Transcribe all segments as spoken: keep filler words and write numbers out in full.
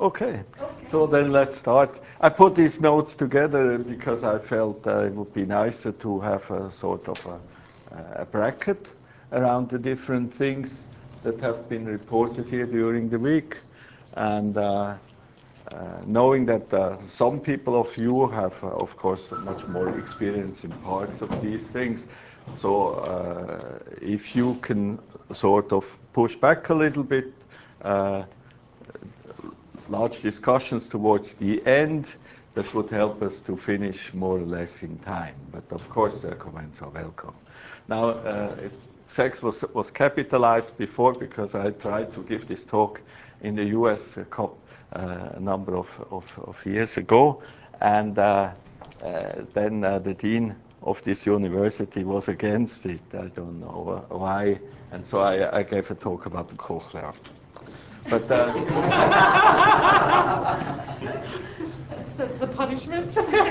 Okay. So then let's start. I put these notes together because I felt uh, it would be nicer to have a sort of a, a bracket around the different things that have been reported here during the week. And uh, uh, knowing that uh, some people of you have, uh, of course, much more experience in parts of these things. So uh, if you can sort of push back a little bit, uh, large discussions towards the end, that would help us to finish more or less in time. But of course, the comments are welcome. Now, uh, it, sex was, was capitalized before because I tried to give this talk in the U S a, couple, uh, a number of, of, of years ago. And uh, uh, then uh, the dean of this university was against it. I don't know why. And so I, I gave a talk about the cochlea. But uh, that's the punishment.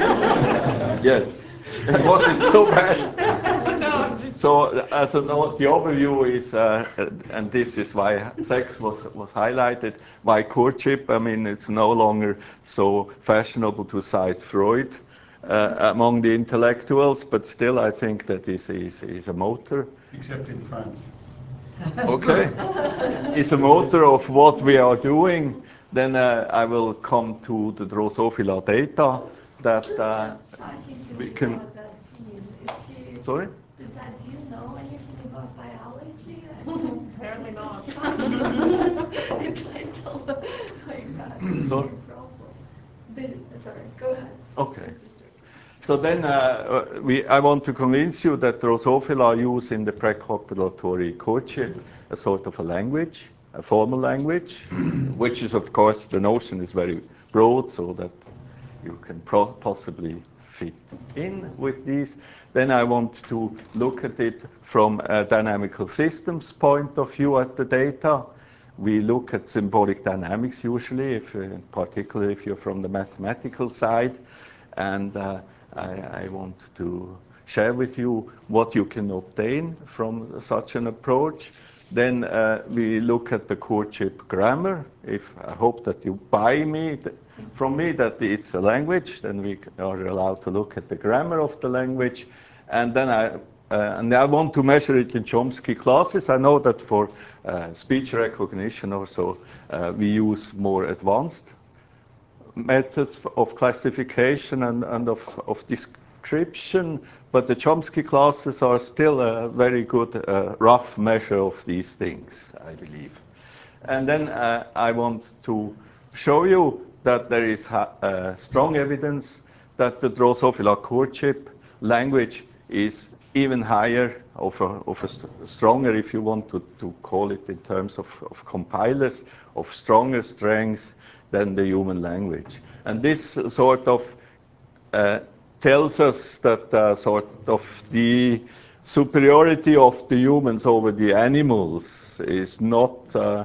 yes, it wasn't so bad. No, I'm just So, as a note, the overview is, uh, and this is why sex was was highlighted. Why courtship? I mean, it's no longer so fashionable to cite Freud uh, among the intellectuals, but still, I think that this is is a motor. Except in France. Okay, it's a motor of what we are doing. Then uh, I will come to the Drosophila data that uh, we can. About that gene. Is he, Sorry? does that gene know anything about biology? apparently not. Entitled like that. Sorry? Problem. The, sorry, go ahead. Okay. So then uh, we, I want to convince you that Drosophila use in the precopulatory courtship a sort of a language, a formal language, which is, of course, the notion is very broad, so that you can pro possibly fit in with these. Then I want to look at it from a dynamical systems point of view at the data. We look at symbolic dynamics usually, if, uh, particularly if you're from the mathematical side. And uh, I, I want to share with you what you can obtain from such an approach. Then uh, we look at the courtship grammar. If I hope that you buy me from me that it's a language, then we are allowed to look at the grammar of the language. And then I uh, and I want to measure it in Chomsky classes. I know that for uh, speech recognition or so, uh, we use more advanced methods of classification and, and of, of description, but the Chomsky classes are still a very good uh, rough measure of these things, I believe. And then uh, I want to show you that there is uh, strong evidence that the Drosophila courtship language is even higher, of a, of a st stronger, if you want to, to call it in terms of, of compilers, of stronger strengths than the human language. And this sort of uh, tells us that uh, sort of the superiority of the humans over the animals is not uh,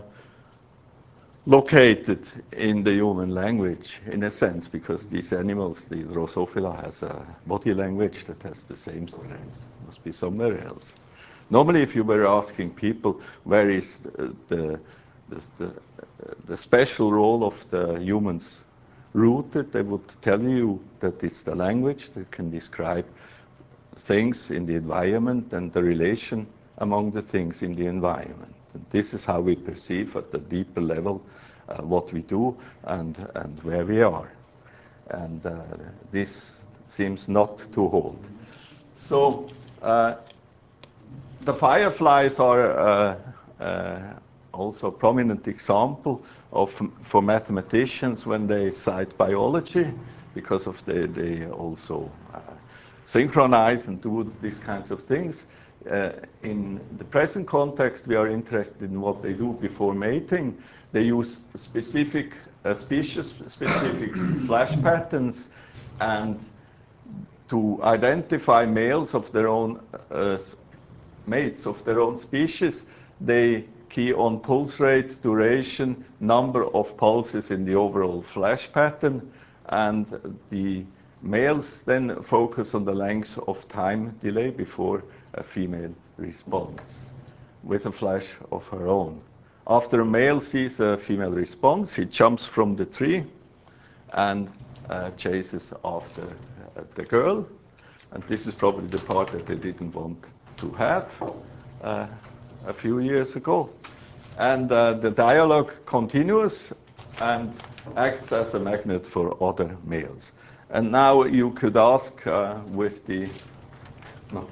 located in the human language, in a sense, because these animals, the Drosophila, has a body language that has the same strength. It must be somewhere else. Normally, if you were asking people where is the, the, the, the special role of the humans rooted, they would tell you that it's the language that can describe things in the environment and the relation among the things in the environment. And this is how we perceive at the deeper level uh, what we do and, and where we are. And uh, this seems not to hold. So uh, the fireflies are uh, uh, also a prominent example of, for mathematicians when they cite biology, because of the, they also uh, synchronize and do these kinds of things. Uh, in the present context, we are interested in what they do before mating. They use specific uh, species-specific flash patterns and to identify males of their own uh, mates of their own species, they key on pulse rate, duration, number of pulses in the overall flash pattern, and the males then focus on the length of time delay before a female responds with a flash of her own. After a male sees a female response, he jumps from the tree and uh, chases after uh, the girl. And this is probably the part that they didn't want to have uh, a few years ago. And uh, the dialogue continues and acts as a magnet for other males. And now you could ask uh, with the, no,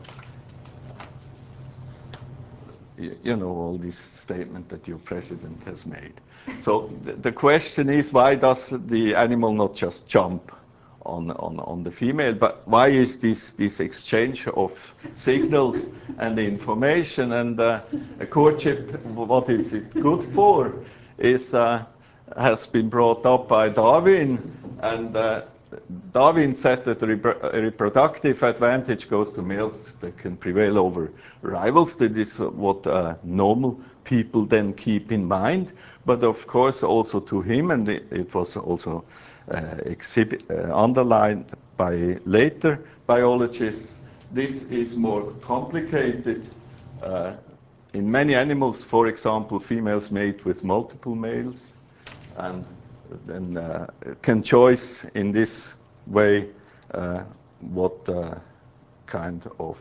you, you know, all this statement that your president has made. So the, the question is, why does the animal not just jump on, on, on the female, but why is this, this exchange of signals and information? And uh, a courtship, what is it good for, is, uh, has been brought up by Darwin, and uh, Darwin said that the repro reproductive advantage goes to males that can prevail over rivals. That is what uh, normal people then keep in mind, but of course also to him, and it, it was also uh, exhibit, uh, underlined by later biologists, this is more complicated. Uh, in many animals, for example, females mate with multiple males, and then uh, can choose in this way uh, what uh, kind of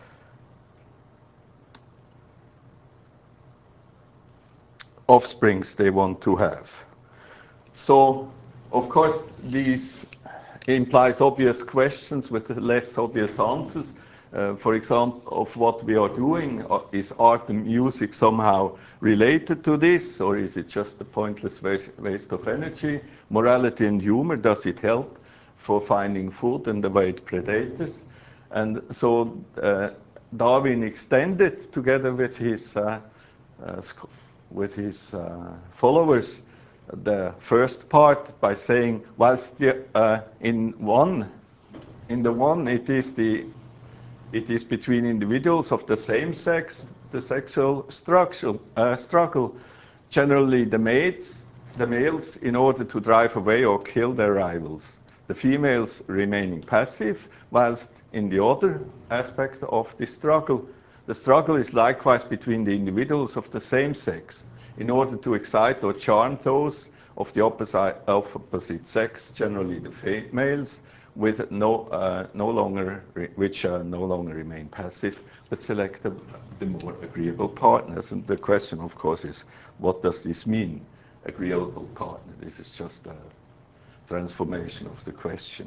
offsprings they want to have. So, of course, these implies obvious questions with less obvious answers. Uh, for example, of what we are doing, uh, is art and music somehow related to this, or is it just a pointless waste, waste of energy? Morality and humor, does it help for finding food and avoid predators? And so uh, Darwin extended, together with his, uh, uh, with his uh, followers, the first part by saying, whilst the, uh, in one, in the one it is the It is between individuals of the same sex, the sexual structure, uh, struggle. Generally, the mates, the males, in order to drive away or kill their rivals. The females remaining passive, whilst in the other aspect of the struggle, the struggle is likewise between the individuals of the same sex, in order to excite or charm those of the opposite, of opposite sex, generally the females, with no, uh, no longer, which uh, no longer remain passive, but select the, the more agreeable partners. And the question, of course, is, what does this mean, agreeable partner? This is just a transformation of the question.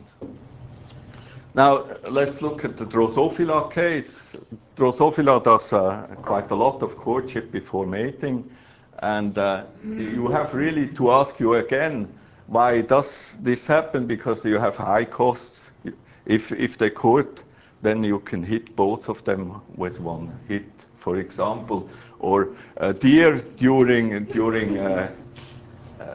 Now, let's look at the Drosophila case. Drosophila does uh, quite a lot of courtship before mating, and uh, you have really to ask you again, why does this happen? Because you have high costs. If, if they court, then you can hit both of them with one hit, for example. Or a deer during, during uh, uh,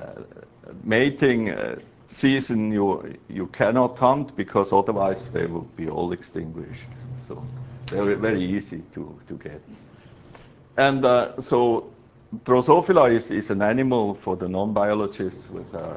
mating uh, season, you, you cannot hunt, because otherwise they will be all extinguished. So they're very easy to, to get. And uh, so Drosophila is, is an animal for the non-biologists with uh,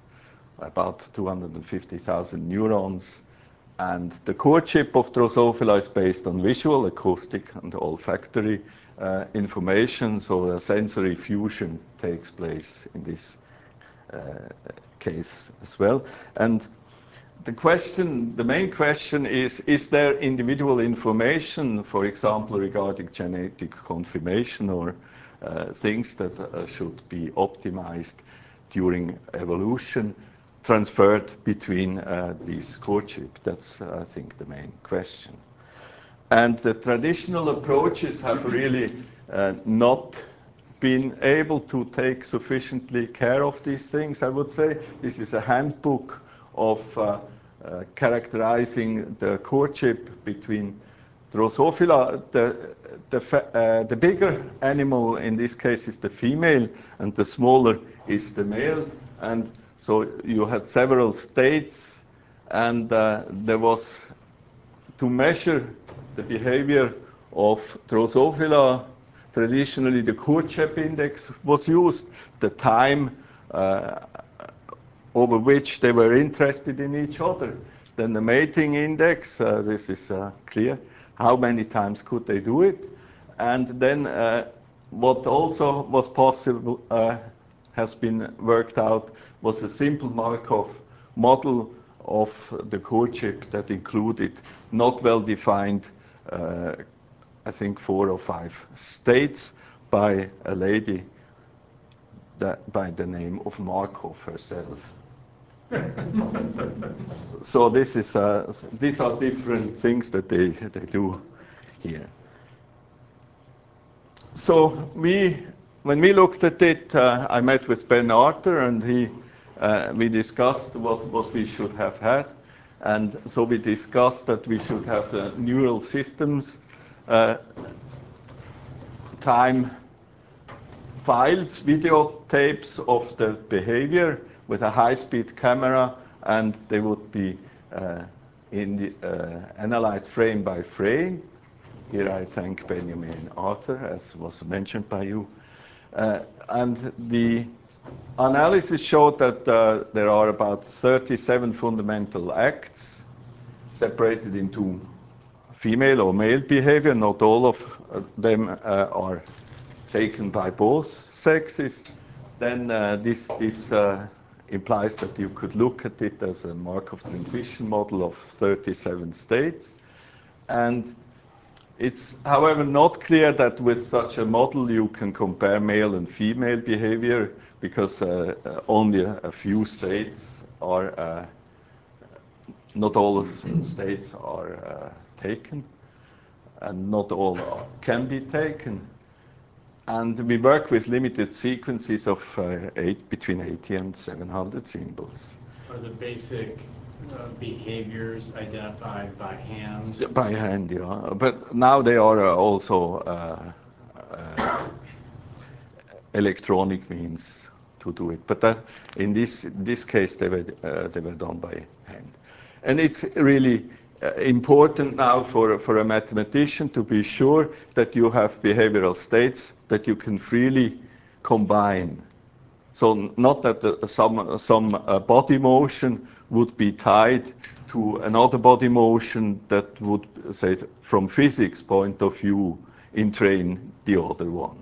about two hundred fifty thousand neurons. And the courtship of Drosophila is based on visual, acoustic, and olfactory uh, information, so a sensory fusion takes place in this uh, case as well. And the question, the main question is, is there individual information, for example, regarding genetic confirmation or uh, things that uh, should be optimized during evolution, transferred between uh, these courtship? That's, uh, I think, the main question. And the traditional approaches have really uh, not been able to take sufficiently care of these things, I would say. This is a handbook of uh, uh, characterizing the courtship between Drosophila. The, the, uh, the bigger animal in this case is the female, and the smaller is the male. And so you had several states, and uh, there was, to measure the behavior of Drosophila, traditionally the courtship index was used, the time uh, over which they were interested in each other. Then the mating index, uh, this is uh, clear, how many times could they do it? And then uh, what also was possible, uh, has been worked out, was a simple Markov model of the core chip that included not well-defined, uh, I think four or five states by a lady that, by the name of Markov herself. So this is, uh, these are different things that they, they do here. So we, when we looked at it, uh, I met with Ben Arthur, and he, uh, we discussed what, what we should have had. And so we discussed that we should have the neural systems uh, time files, videotapes of the behavior with a high-speed camera, and they would be uh, in the, uh, analyzed frame by frame. Here I thank Benjamin Arthur, as was mentioned by you. Uh, and the analysis showed that uh, there are about thirty-seven fundamental acts separated into female or male behavior. Not all of them uh, are taken by both sexes. Then uh, this, this uh, implies that you could look at it as a Markov transition model of thirty-seven states. And it's, however, not clear that with such a model you can compare male and female behavior, because uh, uh, only a, a few states are, uh, not all states are uh, taken, and not all are, can be taken. And we work with limited sequences of uh, eight, between eighty and seven hundred symbols. Are the basic uh, behaviors identified by hand? By hand, yeah. But now they are uh, also uh, uh, electronic means to do it. But that, in this this case, they were uh, they were done by hand. And it's really uh, important now for for a mathematician to be sure that you have behavioral states that you can freely combine. So not that the, some some uh, body motion would be tied to another body motion that would, say, from physics point of view, entrain the other one.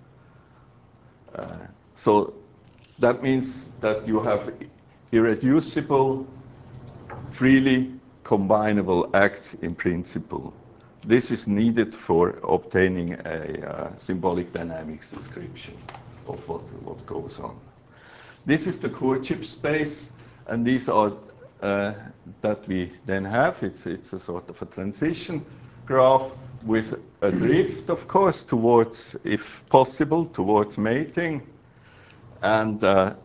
Uh, so that means that you have irreducible, freely combinable acts in principle. This is needed for obtaining a uh, symbolic dynamics description of what, what goes on. This is the core chip space, and these are uh, that we then have. It's, it's a sort of a transition graph with a drift, of course, towards, if possible, towards mating. And uh,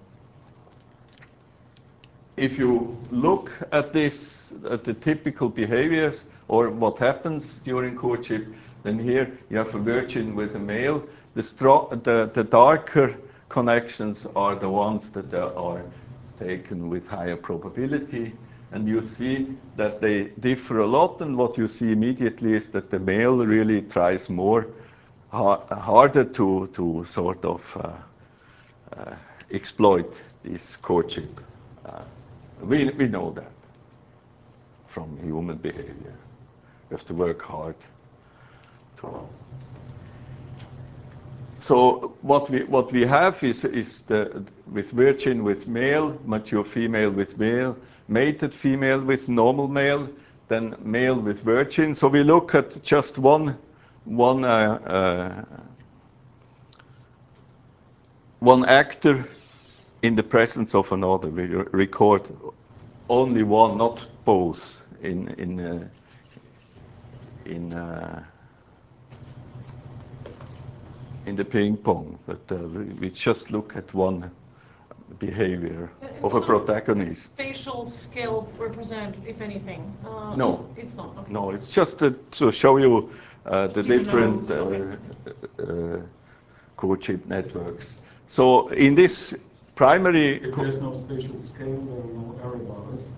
if you look at this, at the typical behaviors, or what happens during courtship, then here you have a virgin with a male. The, strong, the, the darker connections are the ones that are taken with higher probability. And you see that they differ a lot, and what you see immediately is that the male really tries more, ha harder to, to sort of uh, uh, exploit this courtship. Uh, we, we know that from human behavior. You have to work hard to. So what we what we have is is the with virgin with male, mature female with male, mated female with normal male, then male with virgin. So we look at just one one uh, uh, one actor in the presence of another. We record only one, not both, in in uh, in. Uh, in the ping pong, but uh, we, we just look at one behavior And of a what does protagonist. Spatial scale represent, if anything? Uh, No. It's not. Okay. No, it's just to, to show you uh, the So you different know, uh, uh, core chip networks. So in this primary... If there's no spatial scale, there are no error bars.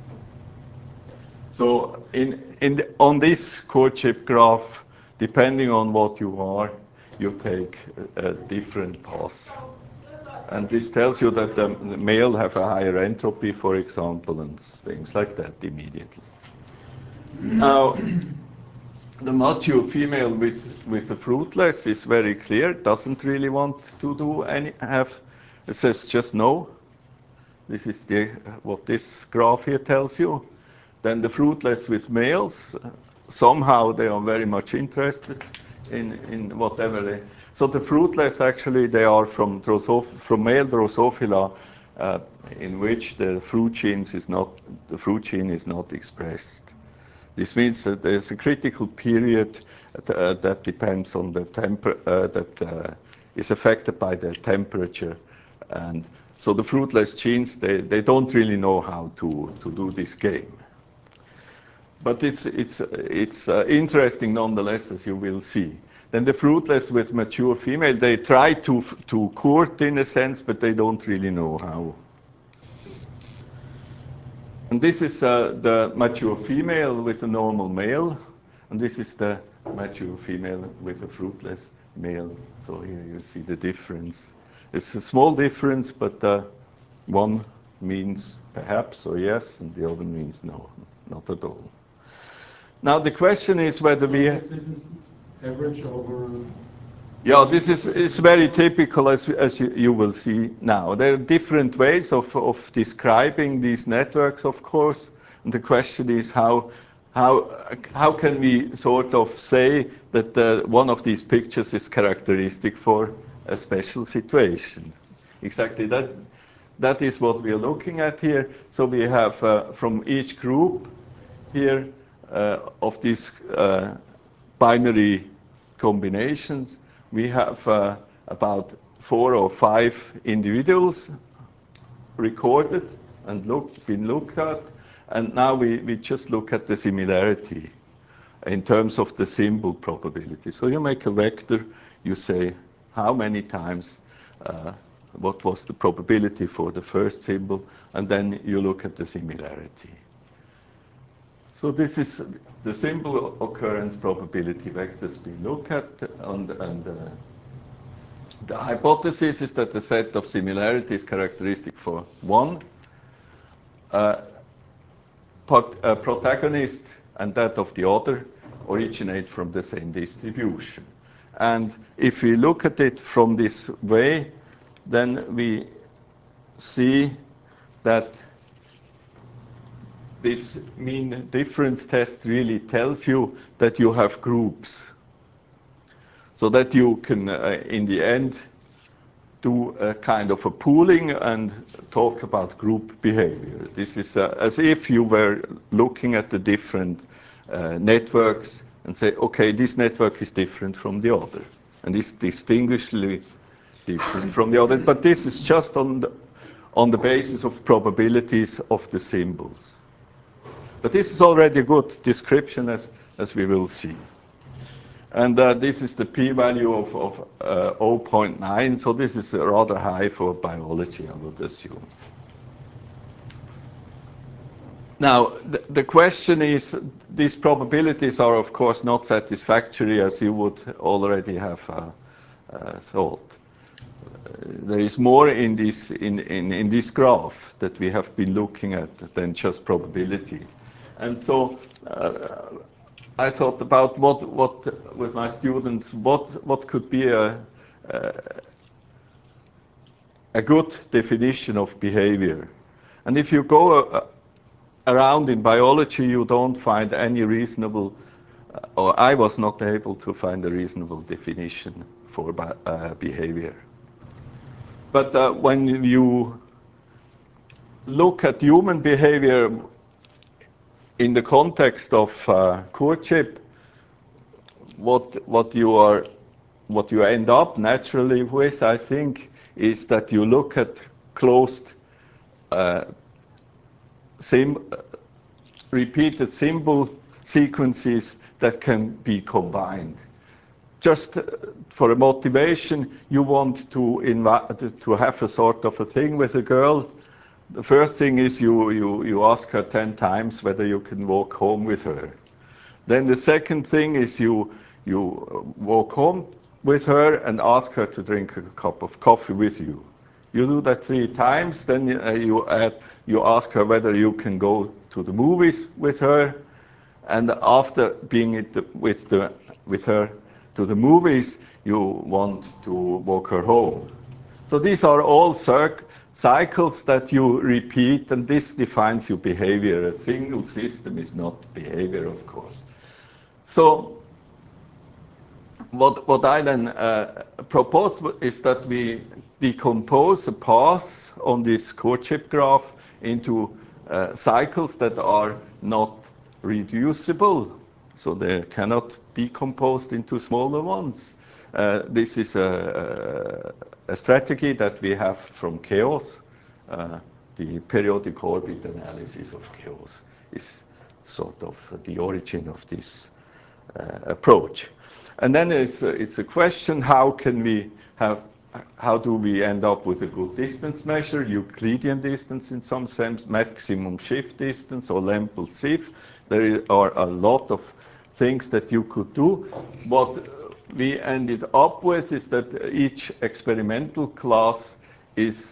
So in, in the, on this core chip graph, depending on what you are, you take a, a different path. And this tells you that the male have a higher entropy, for example, and things like that immediately. Now, the mature female with, with the fruitless is very clear, doesn't really want to do any, have, it says just no. This is the, what this graph here tells you. Then the fruitless with males, somehow they are very much interested in, in whatever they, so the fruitless actually they are from, Drosoph from male Drosophila uh, in which the fruit genes is not, the fruit gene is not expressed. This means that there's a critical period uh, that depends on the temper, uh, that uh, is affected by the temperature. And so the fruitless genes, they, they don't really know how to, to do this game. But it's, it's, it's uh, interesting nonetheless, as you will see. Then the fruitless with mature female, they try to, to court in a sense, but they don't really know how. And this is uh, the mature female with a normal male, and this is the mature female with a fruitless male. So here you see the difference. It's a small difference, but uh, one means perhaps or yes, and the other means no, not at all. Now the question is whether So we... this, this is average over... Yeah, this is, is very typical, as, as you, you will see now. There are different ways of, of describing these networks, of course. And the question is how, how, how can we sort of say that uh, one of these pictures is characteristic for a special situation? Exactly, that, that is what we are looking at here. So we have uh, from each group here uh, of these uh, binary combinations, we have uh, about four or five individuals recorded and look, been looked at, and now we, we just look at the similarity in terms of the symbol probability. So you make a vector, you say how many times, uh, what was the probability for the first symbol, and then you look at the similarity. So this is the symbol occurrence probability vectors we look at, and, and uh, the hypothesis is that the set of similarity is characteristic for one uh, pot, uh, protagonist, and that of the other originate from the same distribution. And if we look at it from this way, then we see that this mean difference test really tells you that you have groups, so that you can, uh, in the end, do a kind of a pooling and talk about group behavior. This is uh, as if you were looking at the different uh, networks and say, okay, this network is different from the other, and is distinguishably different from the other, but this is just on the, on the basis of probabilities of the symbols. But this is already a good description, as, as we will see. And uh, this is the p-value of, of uh, zero point nine, so this is rather high for biology, I would assume. Now, the, the question is, these probabilities are, of course, not satisfactory, as you would already have uh, uh, thought. Uh, there is more in this, in, in, in this graph that we have been looking at than just probability. And so uh, I thought about what, what with my students, what, what could be a, a, a good definition of behavior. And if you go uh, around in biology, you don't find any reasonable, uh, or I was not able to find a reasonable definition for uh, behavior. But uh, when you look at human behavior in the context of uh, courtship, what what you are, what you end up naturally with, I think, is that you look at closed, uh, sim repeated symbol sequences that can be combined. Just for a motivation, you want to invite to have a sort of a thing with a girl. The first thing is you, you, you ask her ten times whether you can walk home with her. Then the second thing is you, you walk home with her and ask her to drink a cup of coffee with you. You do that three times, then uh, you, add, you ask her whether you can go to the movies with her, and after being it with, the, with her to the movies, you want to walk her home. So these are all circ cycles that you repeat, and this defines your behavior. A single system is not behavior, of course. So what, what I then uh, propose is that we decompose a path on this courtship graph into uh, cycles that are not reducible, so they cannot decompose into smaller ones. Uh, this is a, a, a strategy that we have from chaos. Uh, the periodic orbit analysis of chaos is sort of the origin of this uh, approach. And then it's a, it's a question, how can we have, how do we end up with a good distance measure, Euclidean distance in some sense, maximum shift distance, or Lempel-Ziff. There are a lot of things that you could do. What we ended up with is that each experimental class is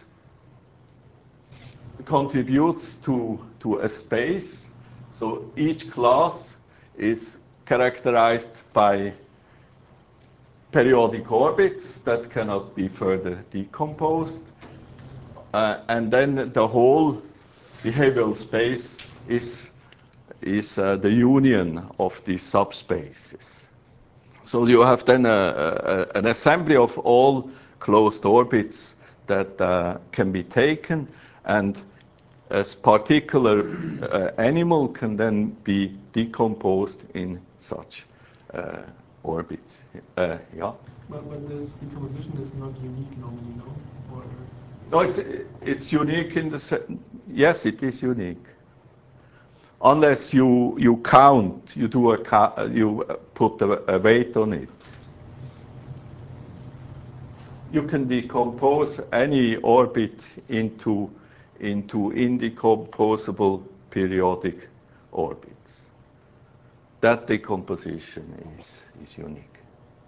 contributes to, to a space. So each class is characterized by periodic orbits that cannot be further decomposed. Uh, and then the whole behavioral space is, is uh, the union of these subspaces. So you have then a, a, an assembly of all closed orbits that uh, can be taken, and a particular uh, animal can then be decomposed in such uh, orbits. Uh, yeah? But, but this decomposition is not unique normally, no? Or No, it's, it's unique in the se- yes, it is unique. Unless you, you count, you do a ca- you put a, a weight on it. You can decompose any orbit into, into indecomposable periodic orbits. That decomposition is, is unique.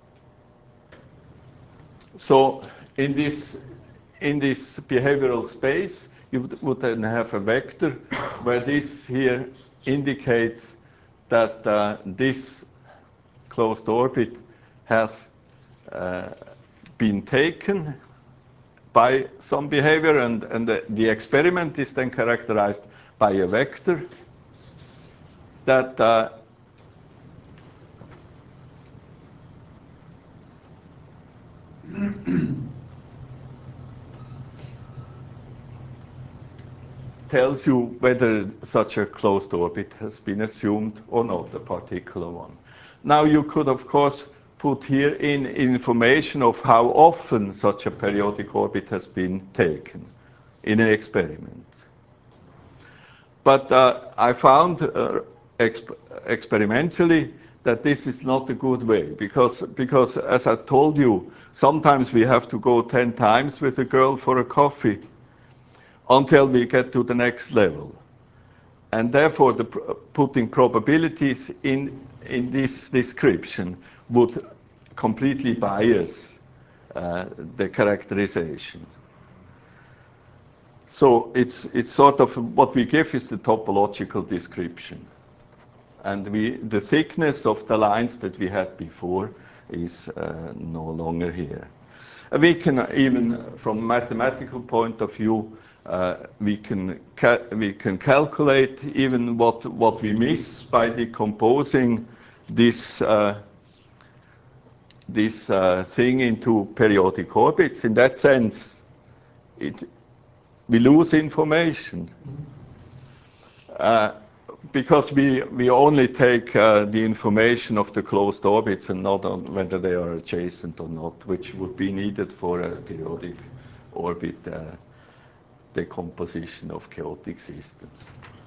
So in this, in this behavioral space, you would, would then have a vector where this here indicates that uh, this closed orbit has uh, been taken by some behavior, and, and the, the experiment is then characterized by a vector that uh, tells you whether such a closed orbit has been assumed or not, a particular one. Now you could, of course, put here in information of how often such a periodic orbit has been taken in an experiment. But uh, I found uh, exp experimentally that this is not a good way, because, because as I told you, sometimes we have to go ten times with a girl for a coffee until we get to the next level. And therefore, the pr putting probabilities in, in this description would completely bias uh, the characterization. So it's, it's sort of what we give is the topological description. And we, the thickness of the lines that we had before is uh, no longer here. We can even, from a mathematical point of view, uh, we can ca we can calculate even what what we miss by decomposing this uh, this uh, thing into periodic orbits. In that sense, it we lose information. Uh, because we, we only take uh, the information of the closed orbits and not on whether they are adjacent or not, which would be needed for a periodic orbit uh, decomposition of chaotic systems.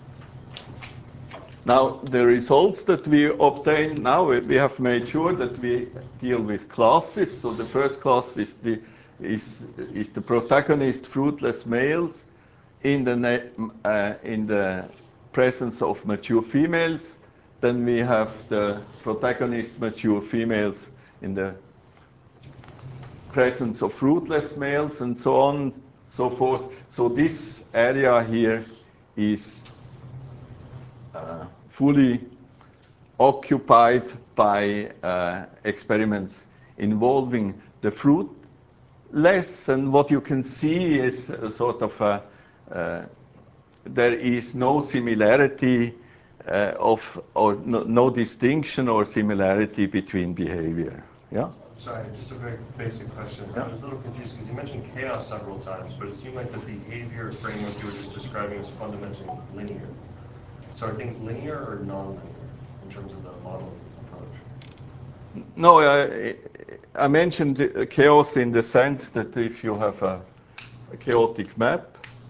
Now, the results that we obtain now, we have made sure that we deal with classes. So the first class is the, is, is the protagonist fruitless males in the, uh, in the presence of mature females. Then we have the protagonist mature females in the presence of fruitless males, and so on, so forth. So this area here is uh, fully occupied by uh, experiments involving the fruit less, and what you can see is a sort of a, uh, there is no similarity uh, of, or no, no distinction or similarity between behavior. Yeah? Sorry, just a very basic question. Yeah. I was a little confused because you mentioned chaos several times, but it seemed like the behavior framework you were just describing was fundamentally linear. So are things linear or non-linear in terms of the modeling approach? No, I, I mentioned chaos in the sense that if you have a, a chaotic map,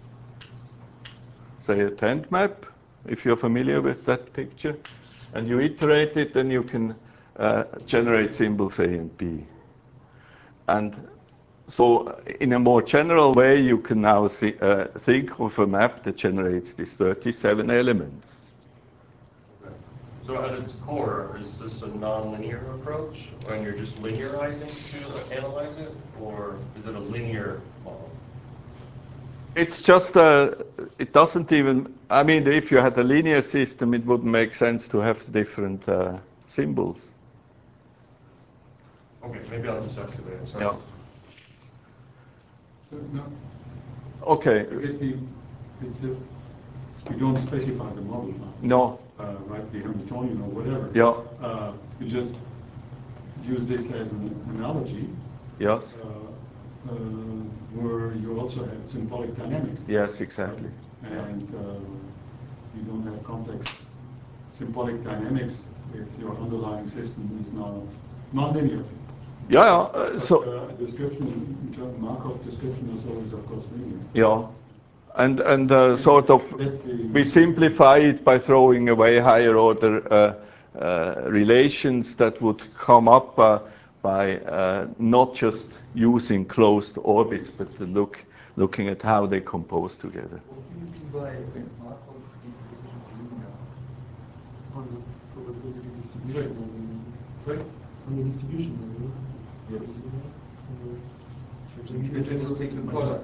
say a tent map, if you're familiar with that picture, and you iterate it, then you can uh, generate symbols A and B. And so in a more general way, you can now see, uh, think of a map that generates these thirty-seven elements. Okay. So at its core, is this a non-linear approach when you're just linearizing to analyze it, or is it a linear model? It's just, uh, it doesn't even, I mean, if you had a linear system, it wouldn't make sense to have different uh, symbols. Okay, maybe I'll just ask it later. Sorry. Yeah. So, no, Okay, I guess the, it's a, you don't specify the model now. no, Uh, right, the Hamiltonian or whatever. yeah, Uh, you just use this as an analogy, yes, uh, uh, where you also have symbolic dynamics. yes, exactly. And uh, you don't have complex symbolic dynamics if your underlying system is not non-linear. Yeah, yeah, uh, But, so, uh, description, in terms of Markov description is always, of course, linear. yeah, and, and uh, sort of, That's the- we simplify it by throwing away higher order uh, uh, relations that would come up uh, by uh, not just using closed orbits, but to look, looking at how they compose together. What do you mean by Markov decomposition linear? On the probability distribution level. Sorry? On the distribution level. Yes. On the So you can just take the product.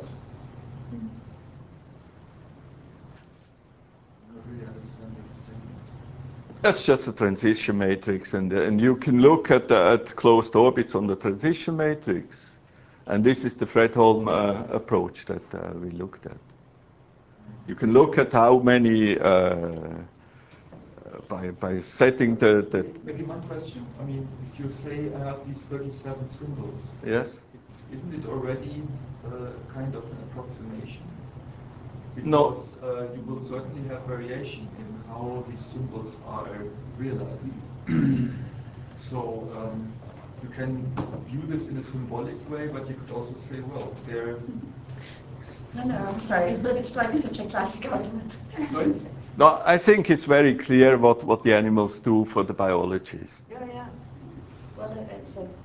I don't really understand the distinction. That's just a transition matrix, and, and you can look at, the, at closed orbits on the transition matrix. And this is the Fredholm uh, approach that uh, we looked at. You can look at how many, uh, by, by setting the, the... Maybe one question. I mean, if you say I have these thirty-seven symbols, Yes? it's, isn't it already uh, kind of an approximation? No. Because uh, you will certainly have variation in how these symbols are realized. So um, you can view this in a symbolic way, but you could also say, well, they're... No, no, I'm sorry. It's like such a classic argument. Sorry? No, I think it's very clear what, what the animals do for the biologists. Yeah, yeah. Well, it's a...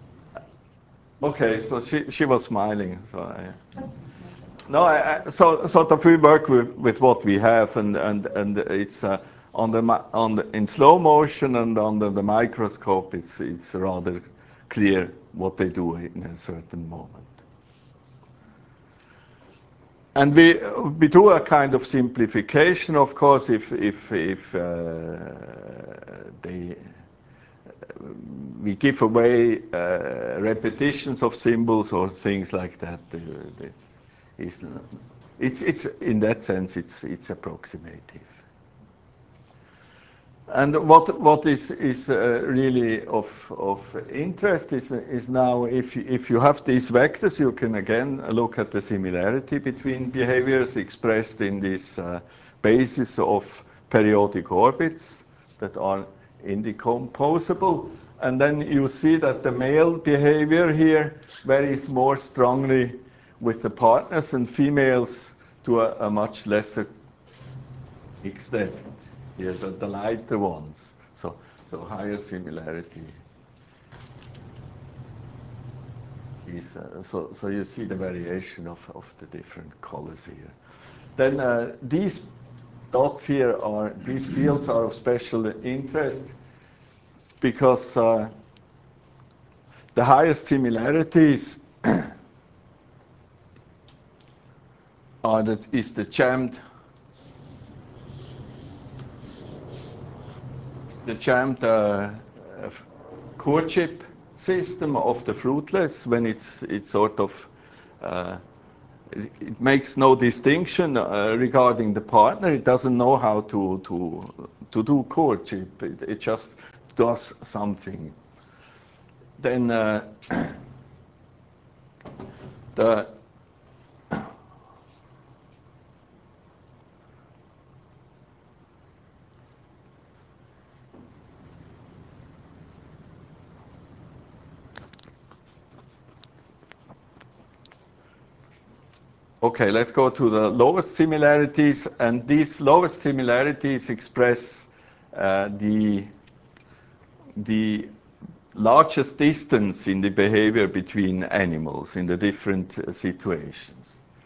Okay, so she, she was smiling. So I, no, I, I, so sort of we work with, with what we have, and and and it's uh, on the mi- on the, in slow motion and under the microscope. It's it's rather clear what they do in a certain moment. And we we do a kind of simplification, of course, if if if uh, they. We give away uh, repetitions of symbols or things like that. Uh, the, it's, it's, it's, in that sense, it's, it's approximative. And what, what is, is uh, really of, of interest is, is now if you, if you have these vectors, you can again look at the similarity between behaviors expressed in this uh, basis of periodic orbits that are indecomposable. And then you see that the male behavior here varies more strongly with the partners, and females to a, a much lesser extent. Here, the, the lighter ones. So, so higher similarity. Is, uh, so, so you see the variation of, of the different colors here. Then uh, these dots here are, these fields are of special interest because uh, the highest similarities are that is the jammed the charmed uh, courtship system of the fruitless, when it's it's sort of uh, it, it makes no distinction uh, regarding the partner. It doesn't know how to to to do courtship. It, it just does something. Then uh, the Okay, let's go to the lowest similarities, and these lowest similarities express uh, the, the largest distance in the behavior between animals in the different uh, situations.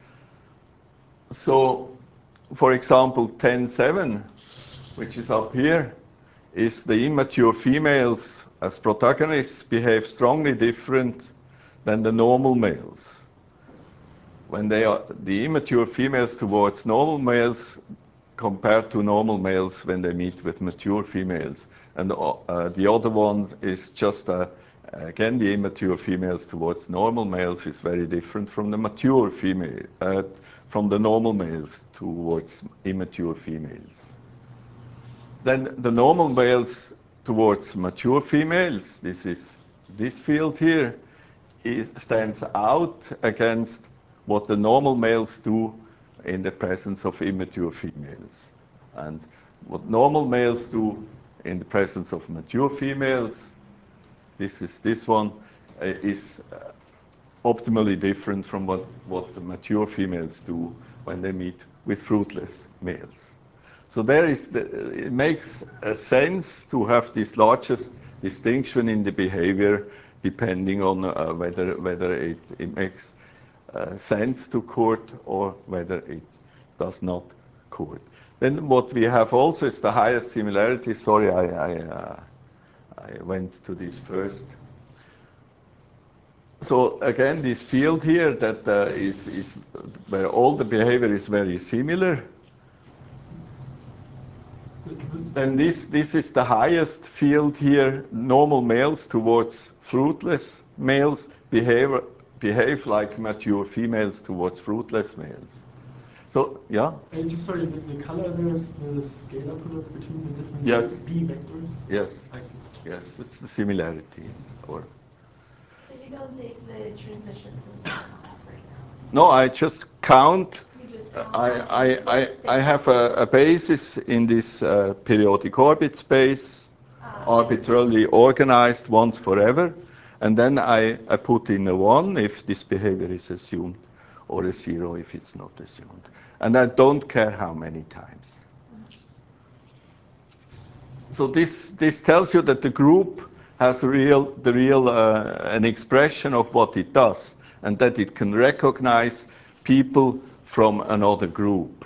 So, for example, ten seven, which is up here, is the immature females as protagonists behave strongly different than the normal males. When they are the immature females towards normal males compared to normal males when they meet with mature females. And uh, the other one is just, uh, again, the immature females towards normal males is very different from the mature female, uh, from the normal males towards immature females. Then the normal males towards mature females, this is this field here, it stands out against what the normal males do in the presence of immature females. And what normal males do in the presence of mature females, this is this one, uh, is uh, optimally different from what, what the mature females do when they meet with fruitless males. So there is the, it makes a sense to have this largest distinction in the behavior depending on uh, whether, whether it, it makes uh, sense to court or whether it does not court. Then what we have also is the highest similarity. Sorry, I, I, uh, I went to this first. So again, this field here that uh, is, is where all the behavior is very similar. And this, this is the highest field here. Normal males towards fruitless males behave, behave like mature females towards fruitless males. So, yeah? And just sorry, the, the color there is the scalar product between the different Yes. B vectors? Yes. I see. Yes, it's the similarity. Or So you don't take the transitions into account right now? no, I just count. You just Uh, count I, how I, many I, bits I they have a, a basis in this uh, periodic orbit space, Ah. arbitrarily organized once forever, and then I, I put in a one if this behavior is assumed, or a zero if it's not assumed. And I don't care how many times. So this, this tells you that the group has real, the real, uh, an expression of what it does, and that it can recognize people from another group.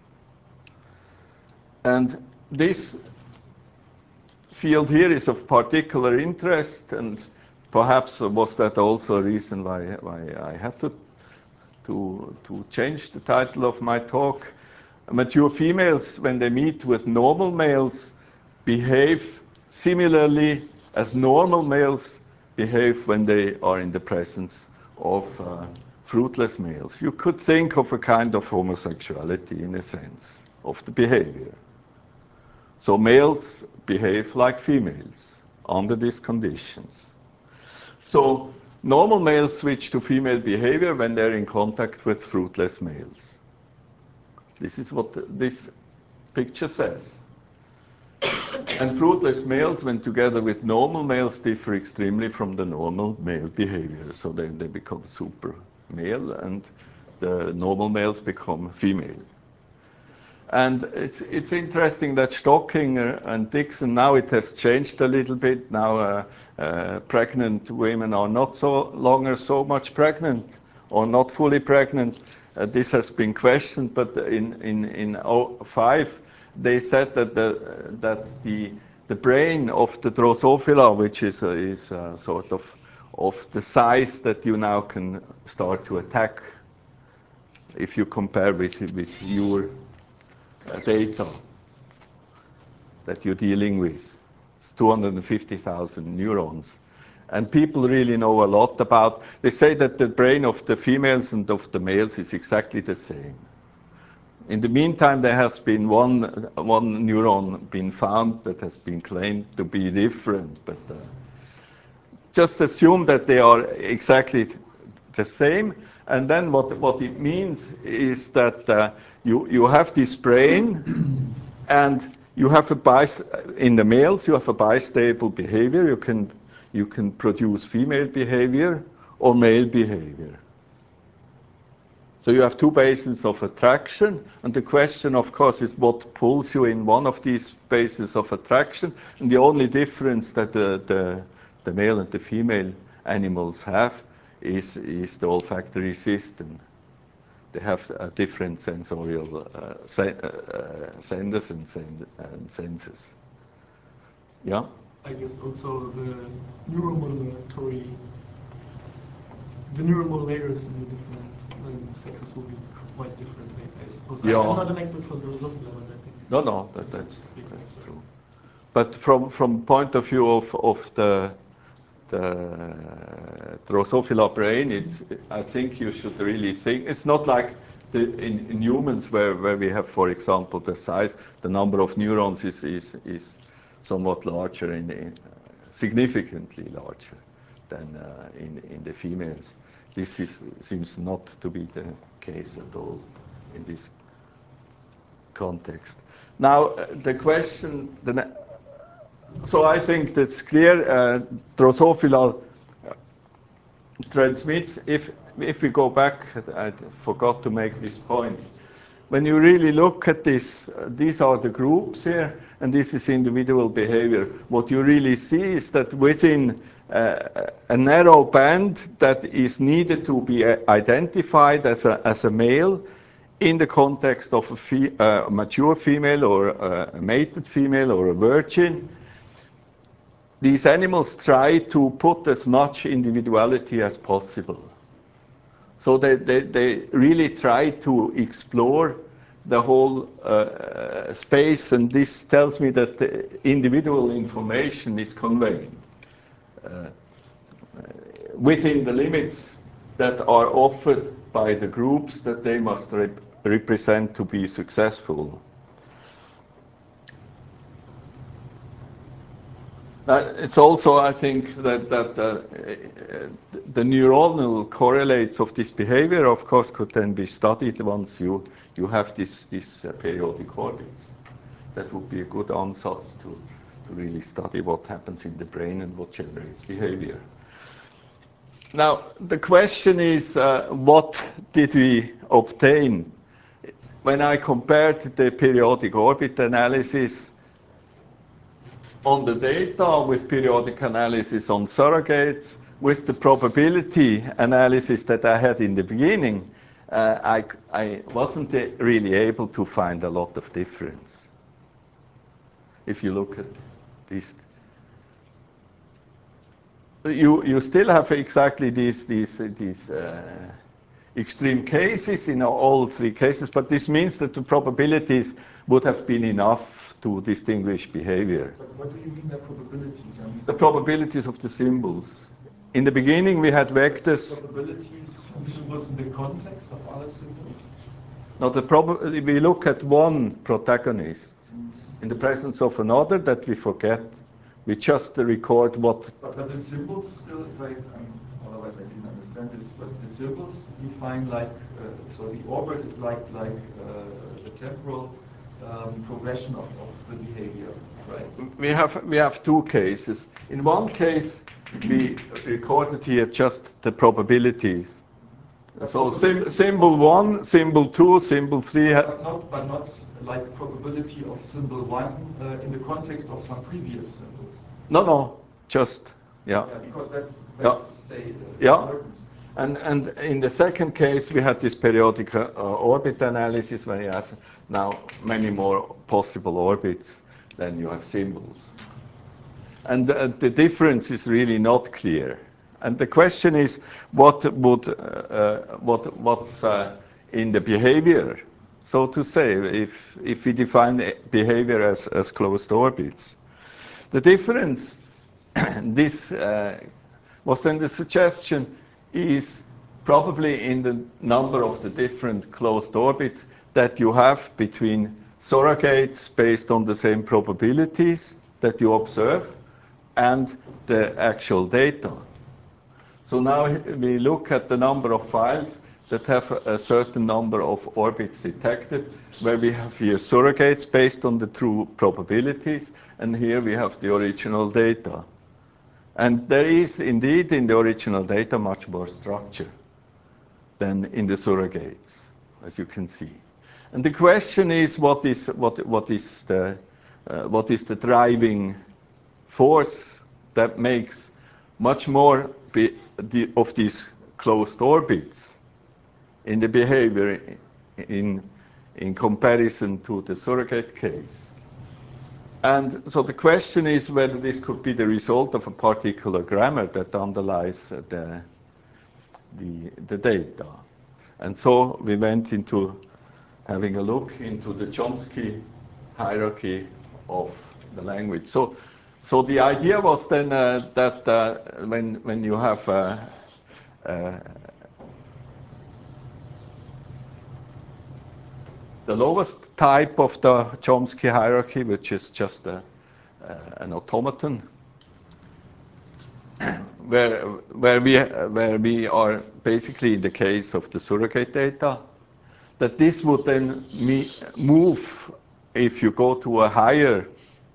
And this field here is of particular interest, and perhaps was that also a reason why, why I had to, to, to change the title of my talk. Mature females, when they meet with normal males, behave similarly as normal males behave when they are in the presence of uh, fruitless males. You could think of a kind of homosexuality in a sense of the behavior. So males behave like females under these conditions. So normal males switch to female behavior when they're in contact with fruitless males. This is what this picture says. And fruitless males, when together with normal males, differ extremely from the normal male behavior. So they, they become super male, and the normal males become female. And it's, it's interesting that Stockinger and Dixon, now it has changed a little bit. Now uh, uh, pregnant women are not so longer so much pregnant, or not fully pregnant. Uh, this has been questioned, but in, in, in oh five, they said that the, that the, the brain of the Drosophila, which is, uh, is uh, sort of of the size that you now can start to attack, if you compare with, with your uh, data that you're dealing with. It's two hundred fifty thousand neurons. And people really know a lot about, they say that the brain of the females and of the males is exactly the same. In the meantime, there has been one, one neuron been found that has been claimed to be different, but uh, just assume that they are exactly the same. And then what, what it means is that uh, you, you have this brain, and you have a bis in the males, you have a bistable behavior. You can, you can produce female behavior or male behavior. So you have two bases of attraction, and the question, of course, is what pulls you in one of these bases of attraction. And the only difference that the, the, the male and the female animals have is, is the olfactory system. They have a different sensorial uh, sen uh, senders and, sen and senses. Yeah? I guess also the neuromodulatory, the neuromodulators in the different um, sexes will be quite different, I, I suppose. Yeah. I'm not an expert for Drosophila, but I think. No, no, that, that's, that's true. But from from point of view of, of the the Drosophila brain, it's, I think you should really think, it's not like the, in, in humans where, where we have, for example, the size, the number of neurons is, is, is somewhat larger, in, in, significantly larger than uh, in, in the females. This is, seems not to be the case at all in this context. Now, uh, the question, the so I think that's clear. Uh, Drosophila transmits, if, if we go back, I forgot to make this point. When you really look at this, uh, these are the groups here, and this is individual behavior. What you really see is that within uh, a narrow band that is needed to be identified as a, as a male, in the context of a fe uh, mature female or a mated female or a virgin, these animals try to put as much individuality as possible. So they, they, they really try to explore the whole uh, space, and this tells me that the individual information is conveyed uh, within the limits that are offered by the groups that they must rep represent to be successful. Uh, it's also, I think, that, that uh, the neuronal correlates of this behavior, of course, could then be studied once you, you have this, this uh, periodic orbits. That would be a good ansatz to, to really study what happens in the brain and what generates behavior. Now, the question is, uh, what did we obtain? When I compared the periodic orbit analysis on the data with periodic analysis on surrogates, with the probability analysis that I had in the beginning, uh, I, I wasn't really able to find a lot of difference. If you look at this, you, you still have exactly these, these, these uh, extreme cases in all three cases, but this means that the probabilities would have been enough to distinguish behavior. But what do you mean by probabilities? I mean, The probabilities of the symbols. In the beginning we had vectors. probabilities of symbols in the context of other symbols? Now the prob we look at one protagonist in the presence of another that we forget. We just record what. But, but the symbols still, if I, I mean, otherwise I didn't understand this, but the symbols define like, uh, so the orbit is like, like uh, the temporal um, progression of, of the behavior, right? We have, we have two cases. In one case, we recorded here just the probabilities. So sim symbol one, symbol two, symbol three. But not, but not like probability of symbol one uh, in the context of some previous symbols. No, no, just, yeah. Yeah, because that's, that's Yeah. say, uh, Yeah. important. And, and in the second case, we had this periodic uh, orbit analysis where you have now many more possible orbits than you have symbols. And uh, the difference is really not clear. And the question is, what would, uh, uh, what, what's uh, in the behavior, so to say, if, if we define behavior as, as closed orbits. The difference, this uh, was then the suggestion, is probably in the number of the different closed orbits that you have between surrogates based on the same probabilities that you observe and the actual data. So now we look at the number of files that have a certain number of orbits detected, where we have here surrogates based on the true probabilities, and here we have the original data. And there is indeed in the original data much more structure than in the surrogates, as you can see. And the question is, what is, what, what is, the, uh, what is the driving force that makes much more be, the, of these closed orbits in the behavior in, in comparison to the surrogate case? And so the question is whether this could be the result of a particular grammar that underlies the, the, the data. And so we went into having a look into the Chomsky hierarchy of the language. So, so the idea was then uh, that uh, when, when you have uh, uh, the lowest type of the Chomsky hierarchy, which is just a, uh, an automaton, where, where, we, where we are basically in the case of the surrogate data, that this would then me move, if you go to a higher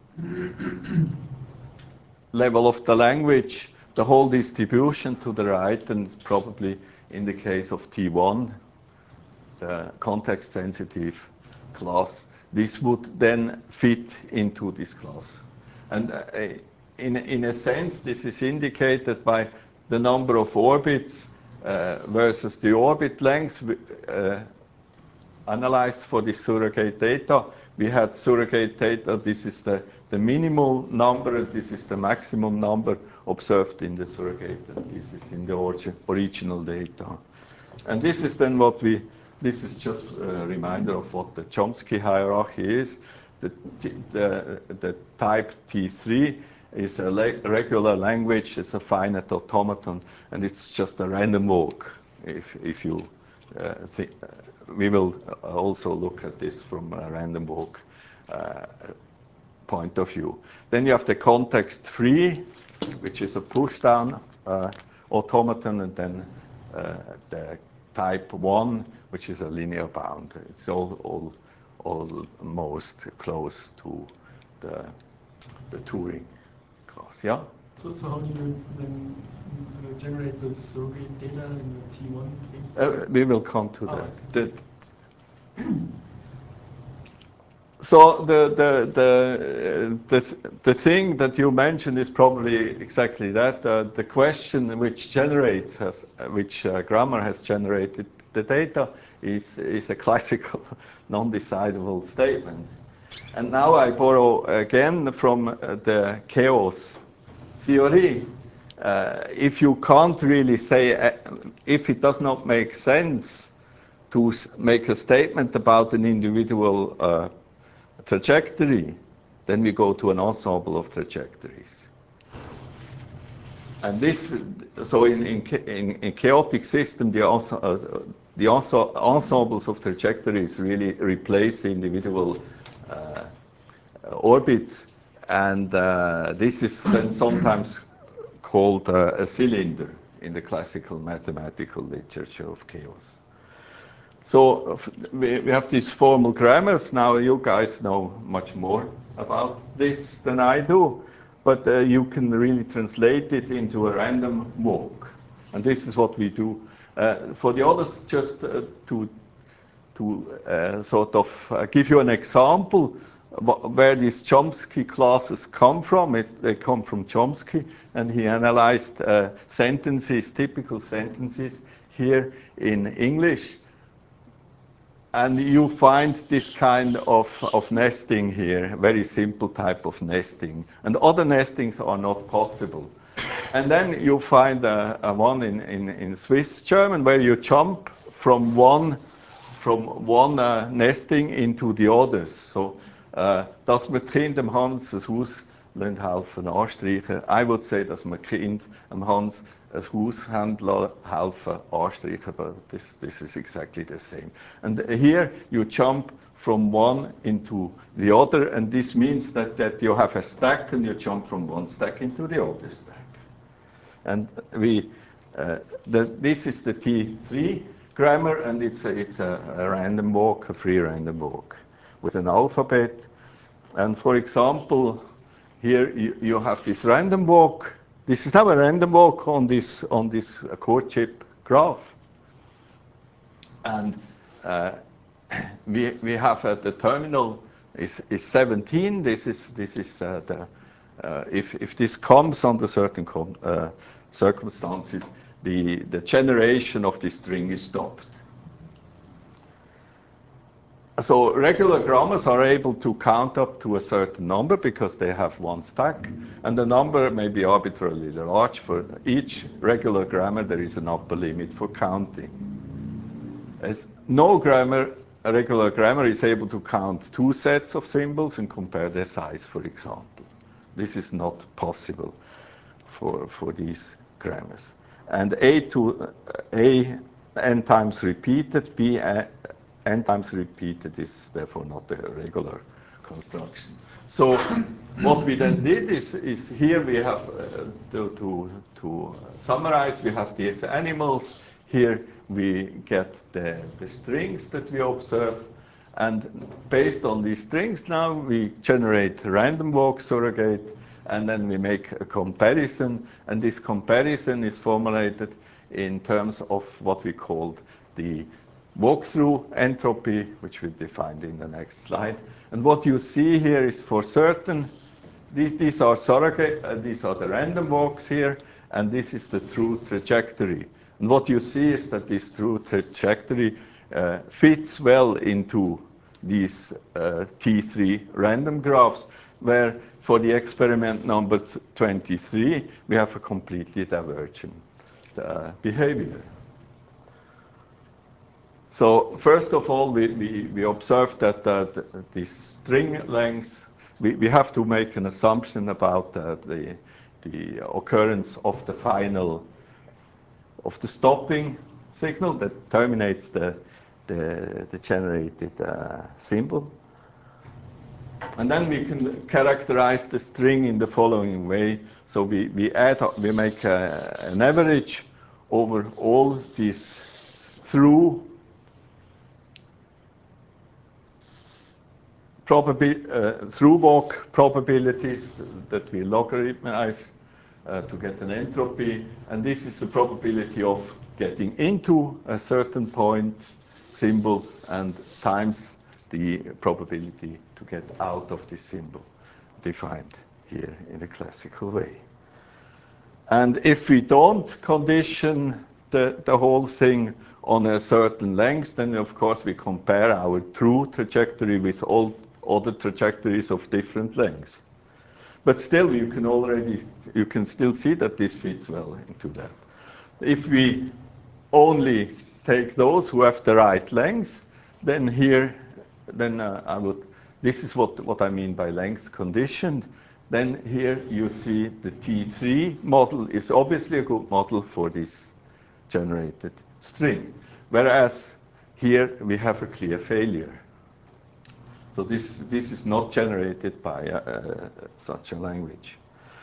level of the language, the whole distribution to the right, and probably in the case of T one, the context-sensitive class, this would then fit into this class. And uh, in, in a sense, this is indicated by the number of orbits uh, versus the orbit length uh, analyzed for the surrogate data. We had surrogate data, this is the, the minimal number, and this is the maximum number observed in the surrogate, and this is in the origin, original data. And this is then what we, this is just a reminder of what the Chomsky hierarchy is. The, the, the type T three is a regular language, it's a finite automaton, and it's just a random walk. If, if you uh, think, uh, we will also look at this from a random walk uh, point of view. Then you have the context free, which is a push-down uh, automaton, and then uh, the type one, which is a linear bound. It's all, all, almost close to the, the Turing class. Yeah? So, so how do you then uh, generate the surrogate data in the T one case? Uh, we will come to Oh, that. that. So the, the, the, the, the thing that you mentioned is probably exactly that. Uh, the question which generates, has, which uh, grammar has generated the data is, is a classical non-decidable statement. And now I borrow again from uh, the chaos theory. Uh, if you can't really say, uh, if it does not make sense to make a statement about an individual uh, trajectory, then we go to an ensemble of trajectories. And this, so in, in, in chaotic system, the, uh, the ensembles of trajectories really replace the individual uh, orbits, and uh, this is then sometimes called uh, a cylinder in the classical mathematical literature of chaos. So we, we have these formal grammars. Now you guys know much more about this than I do, but uh, you can really translate it into a random walk. And this is what we do. Uh, for the others, just uh, to, to uh, sort of uh, give you an example where these Chomsky classes come from. It, they come from Chomsky, and he analyzed uh, sentences, typical sentences here in English. And you find this kind of, of nesting here, very simple type of nesting. And other nestings are not possible. And then you find a, a one in, in, in Swiss German where you jump from one, from one uh, nesting into the others. So, uh, das mit Kindem Hans, das Haus helfen anstreichen. I would say, dass man Kind am Hans ein Haushändler helfen anstreichen, but this, this is exactly the same. And here you jump from one into the other, and this means that, that you have a stack and you jump from one stack into the other stack. And we, uh, the, this is the T three grammar, and it's, a, it's a, a random walk, a free random walk with an alphabet. And for example, here you, you have this random walk. This is now a random walk on this, on this chord chip graph. And uh, we, we have uh, the terminal is, is seventeen. This is, this is uh, the, uh, if, if this comes under certain com uh, circumstances, the, the generation of this string is stopped. So regular grammars are able to count up to a certain number because they have one stack, and the number may be arbitrarily large. For each regular grammar, there is an upper limit for counting. As no grammar, a regular grammar is able to count two sets of symbols and compare their size, for example. This is not possible for, for these grammars. And A to A n times repeated, B n times repeated is therefore not a regular construction. So what we then did is, is here we have, uh, to, to, to summarize, we have these animals. Here we get the, the strings that we observe, and based on these strings now we generate a random walk surrogate, and then we make a comparison, and this comparison is formulated in terms of what we called the walkthrough entropy, which we defined in the next slide. And what you see here is for certain, these, these are surrogate, uh, these are the random walks here, and this is the true trajectory. And what you see is that this true trajectory uh, fits well into these uh, T three random graphs, where for the experiment number twenty-three, we have a completely divergent uh, behavior. So first of all, we, we, we observed that uh, the, the string length, we, we have to make an assumption about uh, the, the occurrence of the final, of the stopping signal that terminates the, the, the generated uh, symbol. And then we can characterize the string in the following way. So we, we add, we make a, an average over all these through Probabil uh, through walk probabilities that we logarithmize uh, to get an entropy, and this is the probability of getting into a certain point symbol and times the probability to get out of this symbol, defined here in a classical way. And if we don't condition the, the whole thing on a certain length, then of course we compare our true trajectory with all other trajectories of different lengths. But still, you can already, you can still see that this fits well into that. If we only take those who have the right length, then here, then uh, I would, this is what, what I mean by length conditioned. Then here you see the T three model is obviously a good model for this generated string. Whereas here we have a clear failure. So this, this is not generated by uh, uh, such a language.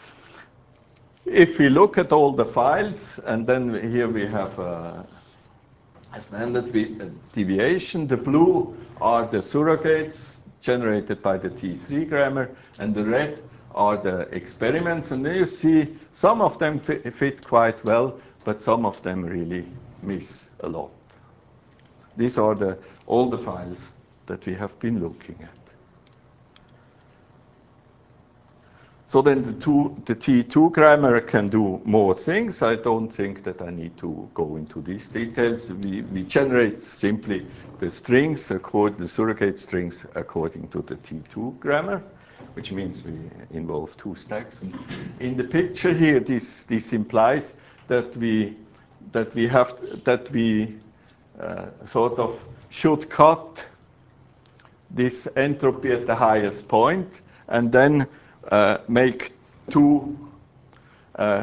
If we look at all the files, and then here we have uh, a standard deviation. The blue are the surrogates generated by the T three grammar, and the red are the experiments. And there you see some of them fit, fit quite well, but some of them really miss a lot. These are the, all the files that we have been looking at. So then the, two, the T two grammar can do more things. I don't think that I need to go into these details. We, we generate simply the strings, according, the surrogate strings according to the T two grammar, which means we involve two stacks. And in the picture here, this, this implies that we, that we have, that we uh, sort of should cut this entropy at the highest point, and then uh, make two, uh,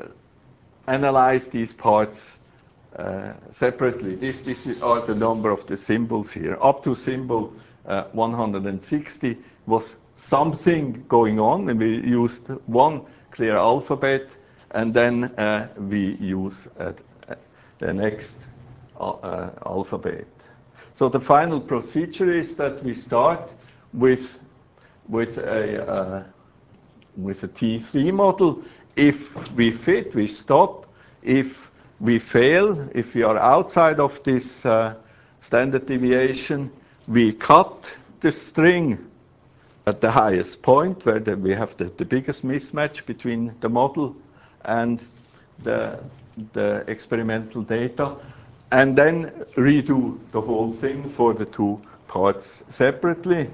analyze these parts uh, separately. This, this are the number of the symbols here. Up to symbol uh, one hundred sixty was something going on, and we used one clear alphabet, and then uh, we use uh, the next uh, alphabet. So the final procedure is that we start with, with a uh, with a T three model. If we fit, we stop. If we fail, if we are outside of this uh, standard deviation, we cut the string at the highest point where the, we have the, the biggest mismatch between the model and the, the experimental data, and then redo the whole thing for the two parts separately.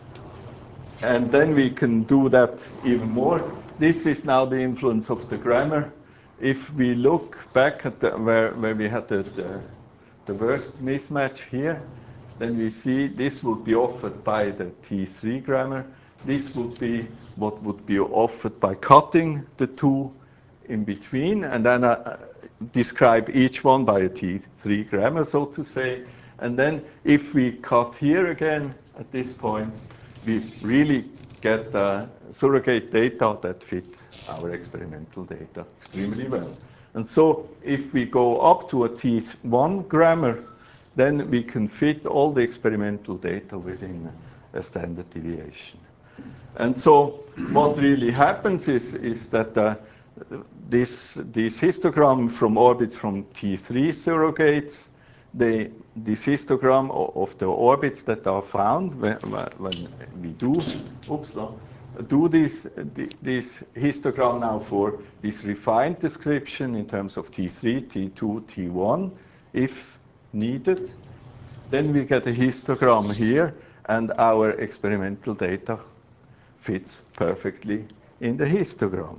And then we can do that even more. This is now the influence of the grammar. If we look back at the, where, where we had the, the, the worst mismatch here, then we see this would be offered by the T three grammar. This would be what would be offered by cutting the two in between, and then uh, describe each one by a T three grammar, so to say. And then if we cut here again at this point, we really get uh, surrogate data that fit our experimental data extremely well. And so if we go up to a T one grammar, then we can fit all the experimental data within a standard deviation. And so what really happens is, is that uh, this, this histogram from orbits from T three surrogates, they, this histogram of the orbits that are found when, when we do, oops, no, do this, this histogram now for this refined description in terms of T three, T two, T one, if needed, then we get a histogram here, and our experimental data fits perfectly in the histogram.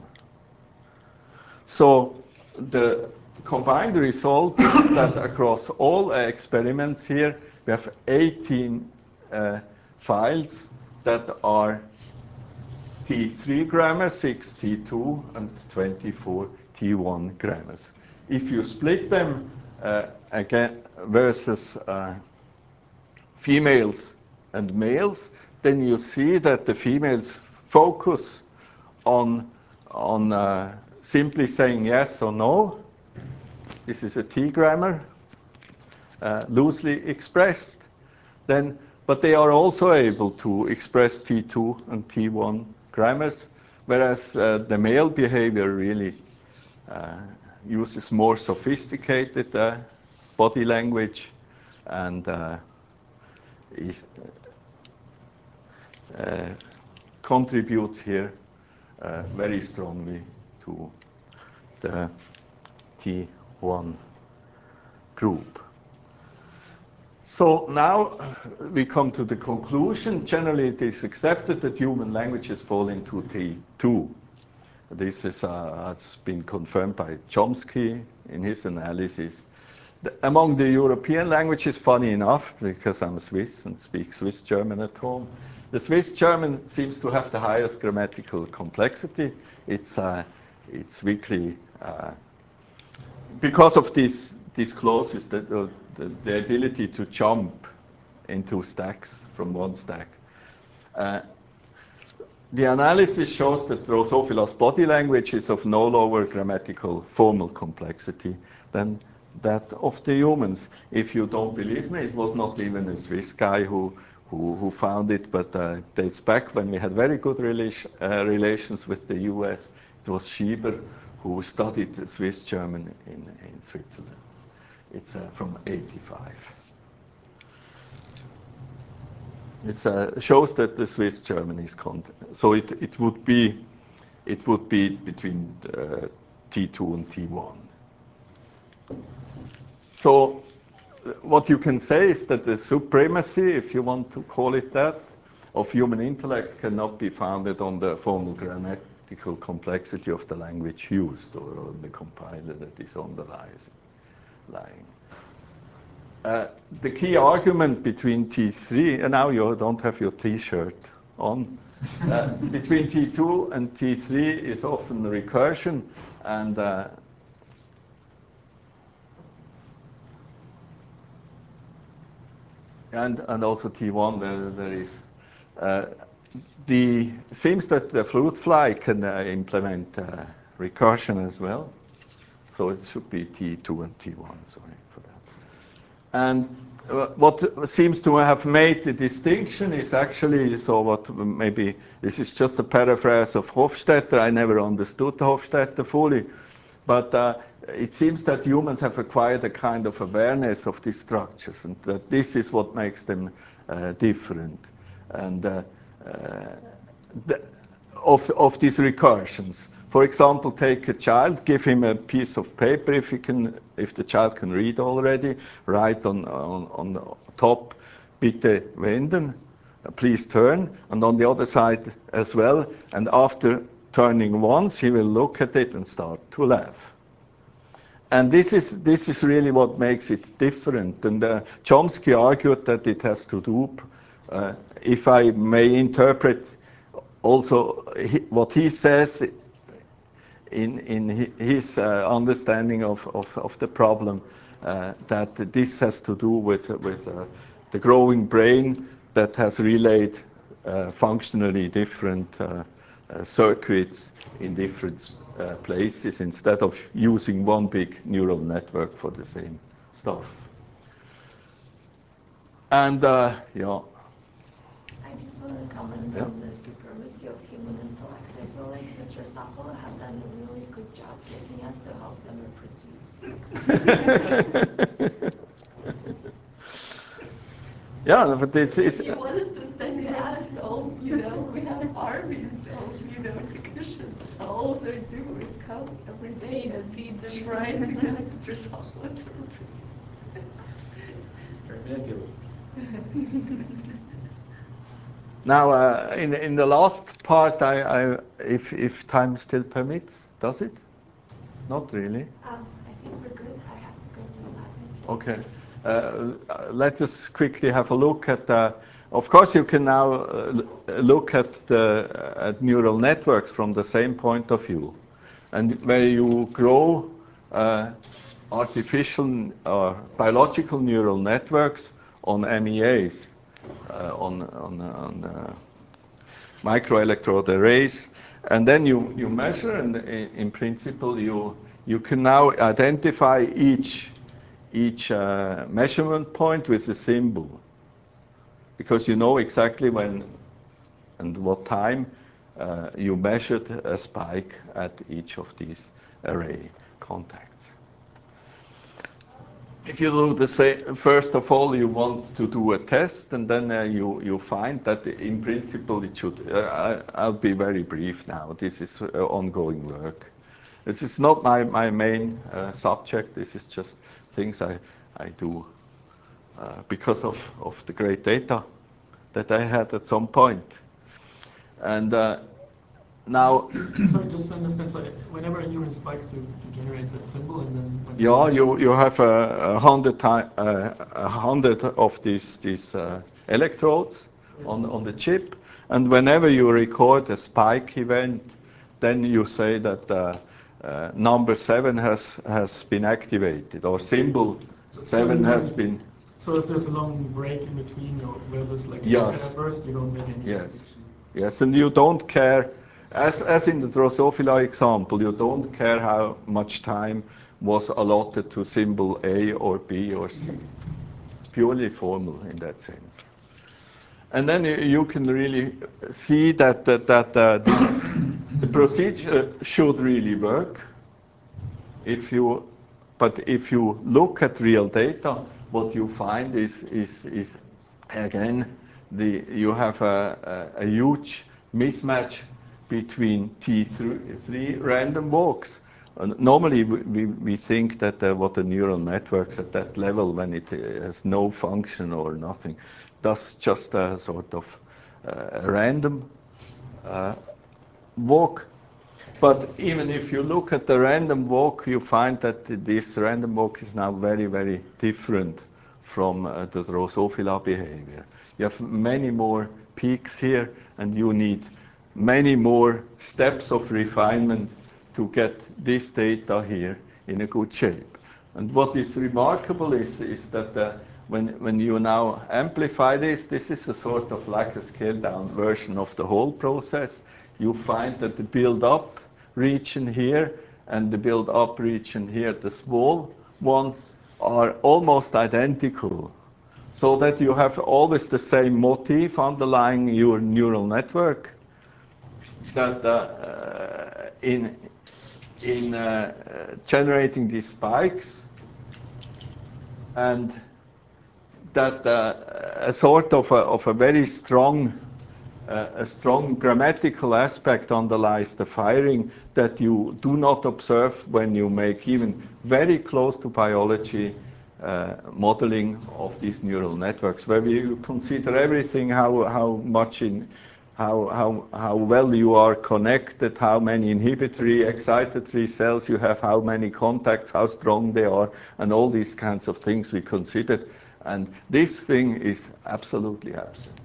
So the combined result is that across all uh, experiments here, we have eighteen uh, files that are T three grammars, six T two, and twenty-four T one grammars. If you split them uh, again versus uh, females and males, then you see that the females focus on, on uh, simply saying yes or no. This is a T grammar, uh, loosely expressed. Then, but they are also able to express T two and T one grammars, whereas uh, the male behavior really uh, uses more sophisticated uh, body language and uh, is, uh, contributes here uh, very strongly to the T one group. So now we come to the conclusion. Generally, it is accepted that human languages fall into T two. This is uh, it's been confirmed by Chomsky in his analysis. The, among the European languages, funny enough, because I'm Swiss and speak Swiss German at home, the Swiss German seems to have the highest grammatical complexity. It's uh, it's weakly uh, because of these these clauses, that uh, the, the ability to jump into stacks from one stack. Uh, The analysis shows that Drosophila's body language is of no lower grammatical formal complexity than that of the humans. If you don't believe me, it was not even a Swiss guy who, who, who found it, but uh, it dates back when we had very good relation, uh, relations with the U S. It was Schieber who studied Swiss German in, in Switzerland. It's uh, from eighty-five. It uh, shows that the Swiss German is content. So it, it would be it would be between uh, T two and T one. So what you can say is that the supremacy, if you want to call it that, of human intellect cannot be founded on the formal grammatical complexity of the language used or on the compiler that is underlying. Uh, the key argument between T three, and now you don't have your T-shirt on. Uh, between T two and T three is often recursion, and uh, and and also T one there, there is. Uh, the seems that the fruit fly can uh, implement uh, recursion as well, so it should be T two and T one. Sorry for that. And uh, what seems to have made the distinction is actually, so what maybe this is just a paraphrase of Hofstadter. I never understood Hofstadter fully, but uh, it seems that humans have acquired a kind of awareness of these structures, and that this is what makes them uh, different, and uh, uh, the, of, of these recursions. For example, take a child, give him a piece of paper, if he can, if the child can read already, write on, on, on the top, bitte wenden, please turn, and on the other side as well. And after turning once, he will look at it and start to laugh. And this is, this is really what makes it different. And uh, Chomsky argued that it has to do, uh, if I may interpret also he, what he says in, in his uh, understanding of, of, of the problem, uh, that this has to do with, with uh, the growing brain that has relayed uh, functionally different uh, uh, circuits in different uh, places instead of using one big neural network for the same stuff. And uh, yeah. I just want to comment Yeah. on the supremacy of human intellect. I feel like the Drosophila have done a really good job getting us to help them reproduce. Yeah, but it's it's. If you wanted to study us, all you know, we have armies of you know technicians. All they do is come every day and feed them. try to get the Drosophila to reproduce. Very Now, uh, in in the last part, I, I if if time still permits, does it? Not really. Um, I think we're good. I have to go to the lab. Okay. Uh, let us quickly have a look at. Uh, of course, you can now uh, look at the at neural networks from the same point of view, and where you grow uh, artificial or biological neural networks on M E As, uh, on on, on uh, microelectrode arrays, and then you you measure, and in, in principle you you can now identify each. each uh, measurement point with a symbol, because you know exactly when and what time uh, you measured a spike at each of these array contacts. If you do the same, first of all, you want to do a test, and then uh, you, you find that in principle it should, uh, I, I'll be very brief now, this is uh, ongoing work. This is not my, my main uh, subject, this is just things I, I do uh, because of, of the great data that I had at some point. And uh, now, Sorry, just to understand, so whenever a neuron spikes, you, you generate that symbol, and then when yeah, you you have a, a hundred time, uh, a hundred of these these uh, electrodes on on the chip, and whenever you record a spike event, then you say that uh, uh, number seven has has been activated, or symbol So- so seven you has don't- been. So if there's a long break in between, or where there's like a Yes. data burst, you don't make any Yes. distinction. Yes, and you don't care, as, as in the Drosophila example, you don't care how much time was allotted to symbol A or B or C. It's purely formal in that sense. And then you, you can really see that, that, that uh, this, the procedure should really work. If you, but if you look at real data, what you find is, is, is again, the, you have a, a, a huge mismatch between T three random walks. And normally, we, we think that uh, what a neural networks at that level, when it has no function or nothing, does just a sort of uh, a random uh, walk. But even if you look at the random walk, you find that this random walk is now very, very different from uh, the Drosophila behavior. You have many more peaks here, and you need many more steps of refinement to get this data here in a good shape. And what is remarkable is, is that uh, when, when you now amplify this, this is a sort of like a scaled-down version of the whole process. You find that the build-up region here and the build-up region here, the small ones, are almost identical, so that you have always the same motif underlying your neural network, that uh, in, in uh, generating these spikes, and that uh, a sort of a, of a very strong Uh, a strong grammatical aspect underlies the firing that you do not observe when you make even very close to biology uh, modeling of these neural networks, where you consider everything, how, how much in, how, how, how well you are connected, how many inhibitory, excitatory cells you have, how many contacts, how strong they are, and all these kinds of things we considered. And this thing is absolutely absent.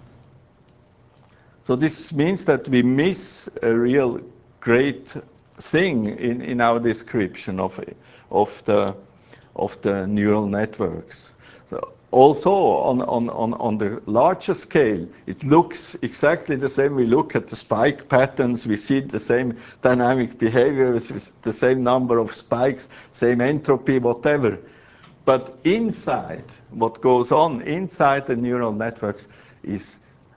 So this means that we miss a real great thing in, in our description of, of, the, of the neural networks. So also on, on, on, on the larger scale, it looks exactly the same. We look at the spike patterns, we see the same dynamic behavior with the same number of spikes, same entropy, whatever. But inside, what goes on inside the neural networks is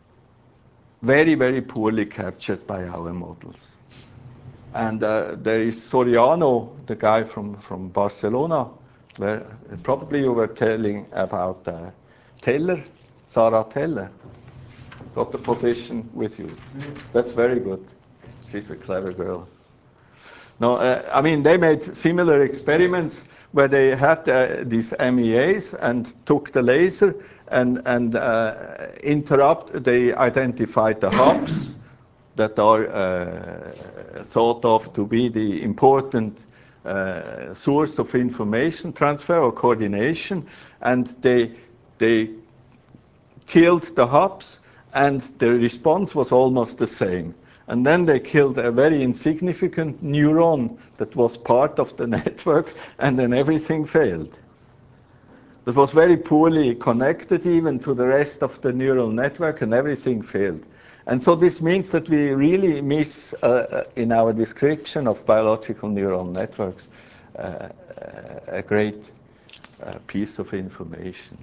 very, very poorly captured by our models. And uh, there is Soriano, the guy from, from Barcelona, where probably you were telling about uh, Teller, Sarah Teller. Got the position with you. That's very good. She's a clever girl. No, uh, I mean, they made similar experiments where they had uh, these M E As and took the laser and, and uh, interrupt, they identified the hubs that are uh, thought of to be the important uh, source of information transfer or coordination, and they, they killed the hubs, and the response was almost the same. And then they killed a very insignificant neuron that was part of the network, and then everything failed. That was very poorly connected even to the rest of the neural network, and everything failed. And so this means that we really miss, uh, in our description of biological neural networks, uh, a great uh, piece of information.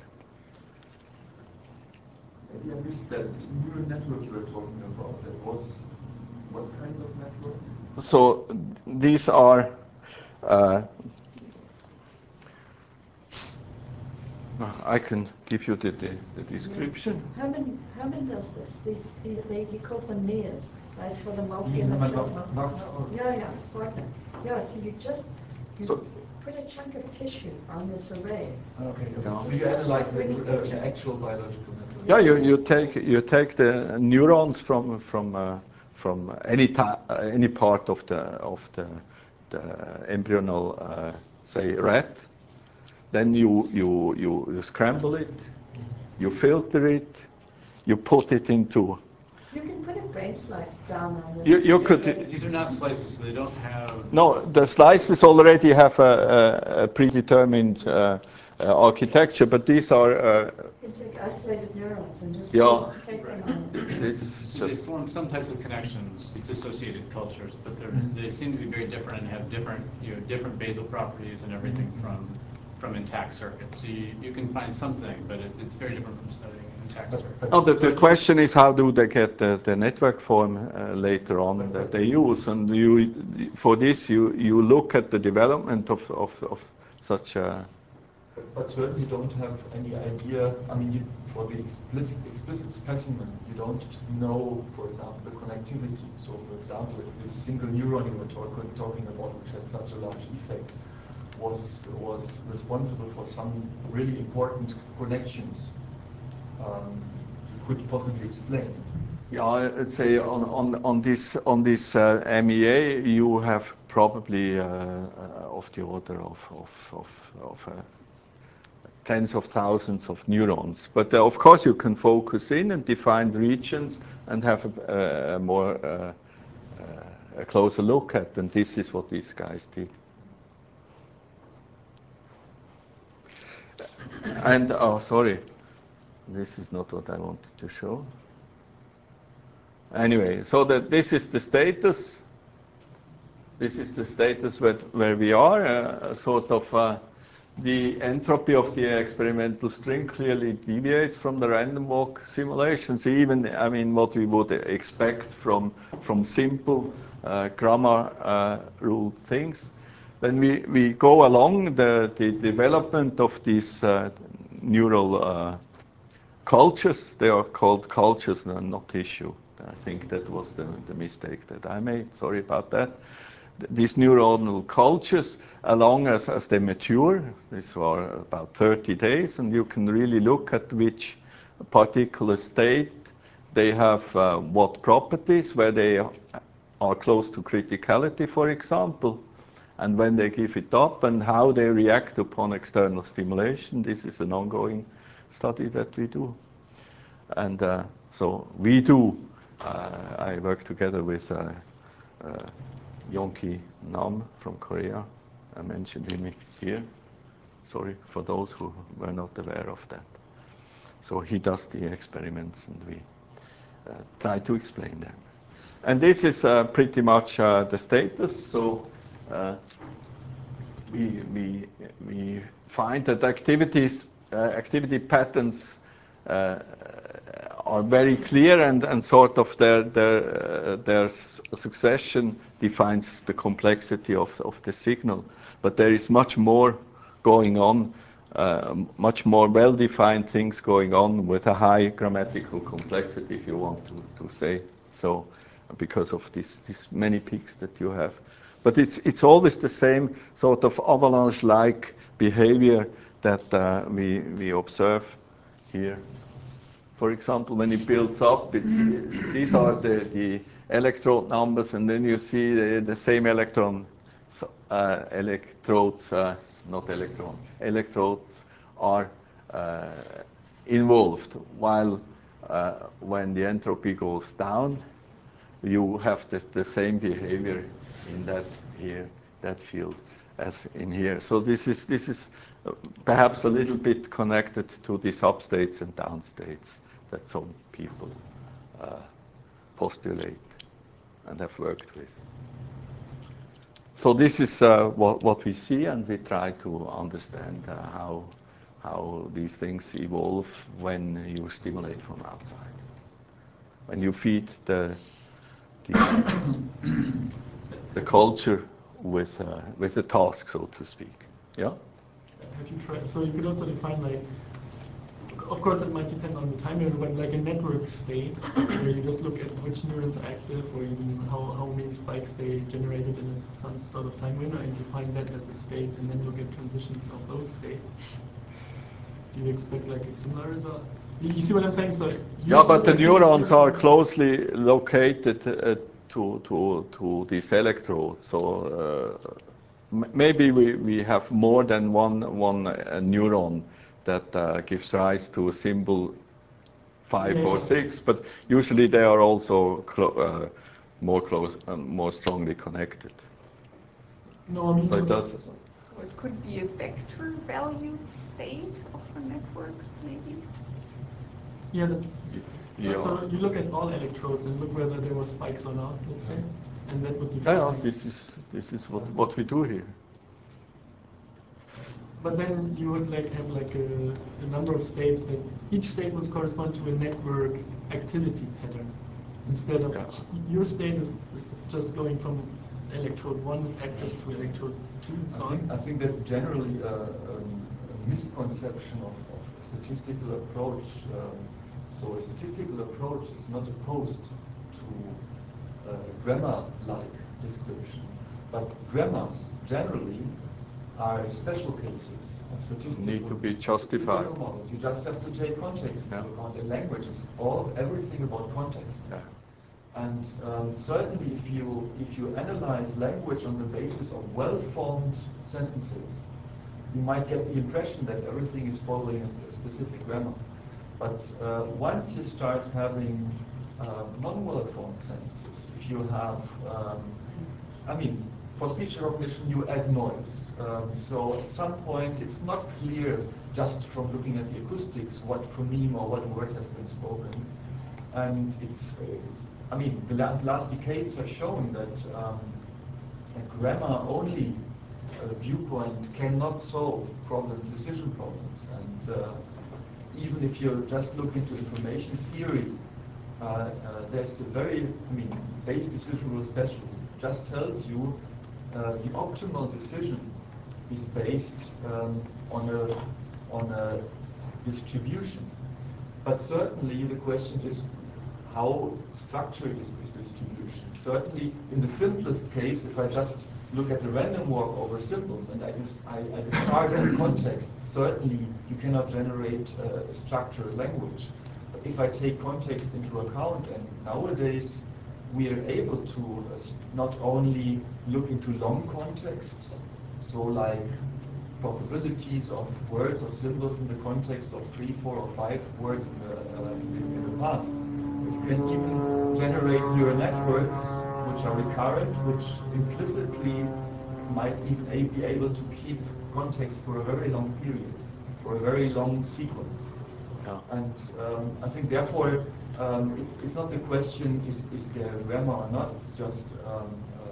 Maybe I missed that. This neural network you were talking about, that was what kind of network? So these are uh, I can give you the, the, the description. Herman, Herman does this. These, these they, he calls them M E As, right, for the multi Herman electrode. Wagner, or- Yeah, yeah, Wagner. Yeah, so you just you So- put a chunk of tissue on this array. Okay, okay. Yeah. So you analyze the, uh, the actual biological network. Yeah, you, you take you take the neurons from from uh, from any ta- uh, any part of the of the, the embryonal uh, say rat. Then you, you you you scramble it, you filter it, you put it into. You can put a brain slice down on this. You you Yeah, could. These are not slices, so they don't have. No, the slices already have a, a, a predetermined uh, uh, architecture, but these are. Uh, You can take isolated neurons and just Yeah. take them on. this is So they just. form some types of connections, dissociated cultures, but they're, they seem to be very different and have different, you know, different basal properties and everything from from intact circuits. So you, you can find something, but it, it's very different from studying intact circuits. No, the, the question is how do they get the, the network form uh, later on that they use, and you for this you you look at the development of of, of such a. But certainly you don't have any idea, I mean, you, for the explicit, explicit specimen, you don't know, for example, the connectivity. So, for example, if this single neuron you were talk, talking about, which had such a large effect, was, was responsible for some really important connections, um, you could possibly explain. Yeah, I'd say on on on this on this uh, M E A you have probably uh, uh, of the order of of of, of a tens of thousands of neurons. But uh, of course you can focus in and define regions and have a, a more uh, uh, a closer look at, and this is what these guys did. And, oh, sorry, this is not what I wanted to show. Anyway, so that this is the status. This is the status where, where we are, uh, sort of uh, the entropy of the experimental string clearly deviates from the random walk simulations, even, I mean, what we would expect from, from simple uh, grammar uh, rule things. Then we, we go along the, the development of these uh, neural uh, cultures. They are called cultures and not tissue. I think that was the, the mistake that I made. Sorry about that. These neuronal cultures, along as, as they mature, these are about thirty days, and you can really look at which particular state they have, uh, what properties, where they are close to criticality, for example, and when they give it up, and how they react upon external stimulation. This is an ongoing study that we do. And uh, so we do. Uh, I work together with uh, uh, Yongki Nam from Korea. I mentioned him here. Sorry for those who were not aware of that. So he does the experiments, and we uh, try to explain them. And this is uh, pretty much uh, the status. So uh, we, we, we find that activities, uh, activity patterns uh, are very clear, and, and sort of their, their, uh, their succession defines the complexity of, of the signal. But there is much more going on, uh, much more well-defined things going on with a high grammatical complexity, if you want to, to say so, because of these many peaks that you have. But it's, it's always the same sort of avalanche-like behavior that uh, we, we observe here. For example, when it builds up, it's, these are the, the electrode numbers, and then you see the, the same electron, uh, electrodes, uh, not electron, electrodes are uh, involved, while uh, when the entropy goes down, you have the, the same behavior in that here, that field, as in here. So this is, this is perhaps a little bit connected to these upstates and downstates that some people uh, postulate and have worked with. So this is uh, what, what we see, and we try to understand uh, how, how these things evolve when you stimulate from outside. When you feed the, the, the culture with, uh, with a task, so to speak. Yeah? Have you tried, so you could also define, like, of course it might depend on the time period, but like a network state, where you just look at which neurons are active, or even how, how many spikes they generated in a, some sort of time window, and define that as a state, and then look at transitions of those states. Do you expect like a similar result? You, you see what I'm saying? So yeah, but the neurons are closely located uh, to, to, to these electrodes. So uh, m maybe we, we have more than one, one uh, neuron that uh, gives rise to a symbol five yeah, or six, but usually they are also clo uh, more close and more strongly connected. No, I mean, so it does. So it could be a vector valued state of the network, maybe? Yeah, that's, so, yeah. so you look at all electrodes and look whether there were spikes or not, let's say, and that would define. Yeah, this is, this is what, what we do here. But then you would like have like a, a number of states that each state would correspond to a network activity pattern. Instead of, yeah. your state is, is just going from electrode one is active to electrode two and so I on. think, I think that's generally a, um, a misconception of, of a statistical approach. Um, so a statistical approach is not opposed to uh, a grammar-like description, but grammars generally are special cases of statistical, need to be justified. statistical models. You just have to take context into yeah. account. In language, it's all everything about context. Yeah. And um, certainly, if you if you analyze language on the basis of well-formed sentences, you might get the impression that everything is following a, a specific grammar. But uh, once you start having uh, non-well-formed sentences, if you have, um, I mean, for speech recognition you add noise. Um, so at some point it's not clear just from looking at the acoustics what phoneme or what word has been spoken. And it's, it's I mean, the last, last decades have shown that um, a grammar-only uh, viewpoint cannot solve problems, decision problems. And uh, even if you just look into information theory, uh, uh, there's a very, I mean, Bayes decision rule especially just tells you uh, the optimal decision is based um, on a on a distribution. But certainly the question is how structured is this distribution? Certainly in the simplest case, if I just look at the random walk over symbols and I, dis I, I discard any context, certainly you cannot generate uh, a structured language. But if I take context into account, and nowadays we are able to uh, not only look into long context, so like probabilities of words or symbols in the context of three, four, or five words in the, uh, in, in the past. But you can even generate neural networks which are recurrent, which implicitly might even a be able to keep context for a very long period, for a very long sequence. Yeah. And um, I think therefore um, it's, it's not the question is, is there grammar or not, it's just um,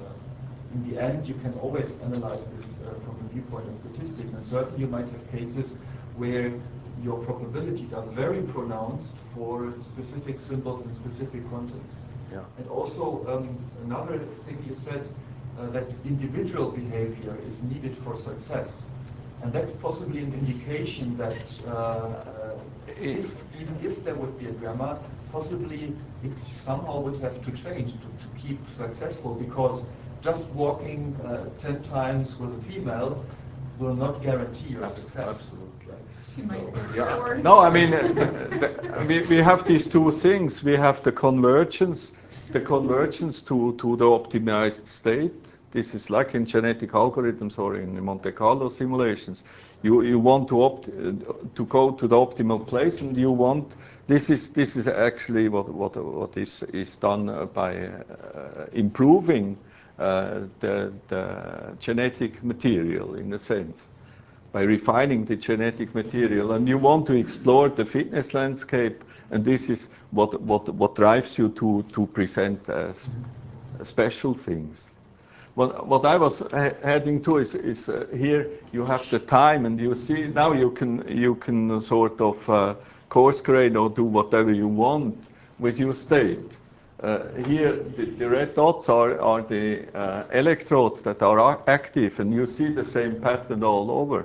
in the end, you can always analyze this uh, from the viewpoint of statistics, and certainly you might have cases where your probabilities are very pronounced for specific symbols in specific contexts. Yeah. And also, um, another thing you said, uh, that individual behavior is needed for success. And that's possibly an indication that uh, uh, if, even if there would be a grammar, possibly it somehow would have to change to, to keep successful, because just walking uh, ten times with a female will not guarantee your success. Absolutely. She might So, get Yeah. bored. No, I mean, uh, the, we, we have these two things. We have the convergence, the convergence to, to the optimized state. This is like in genetic algorithms or in Monte Carlo simulations. You, you want to, opt, uh, to go to the optimal place, and you want, this is, this is actually what, what, what is, is done uh, by uh, improving uh, the, the genetic material, in a sense, by refining the genetic material. And you want to explore the fitness landscape, and this is what, what, what drives you to, to present as special things. What, what I was he heading to is, is uh, here you have the time, and you see now you can, you can sort of uh, course grade or do whatever you want with your state. Uh, here, the, the red dots are, are the uh, electrodes that are active, and you see the same pattern all over.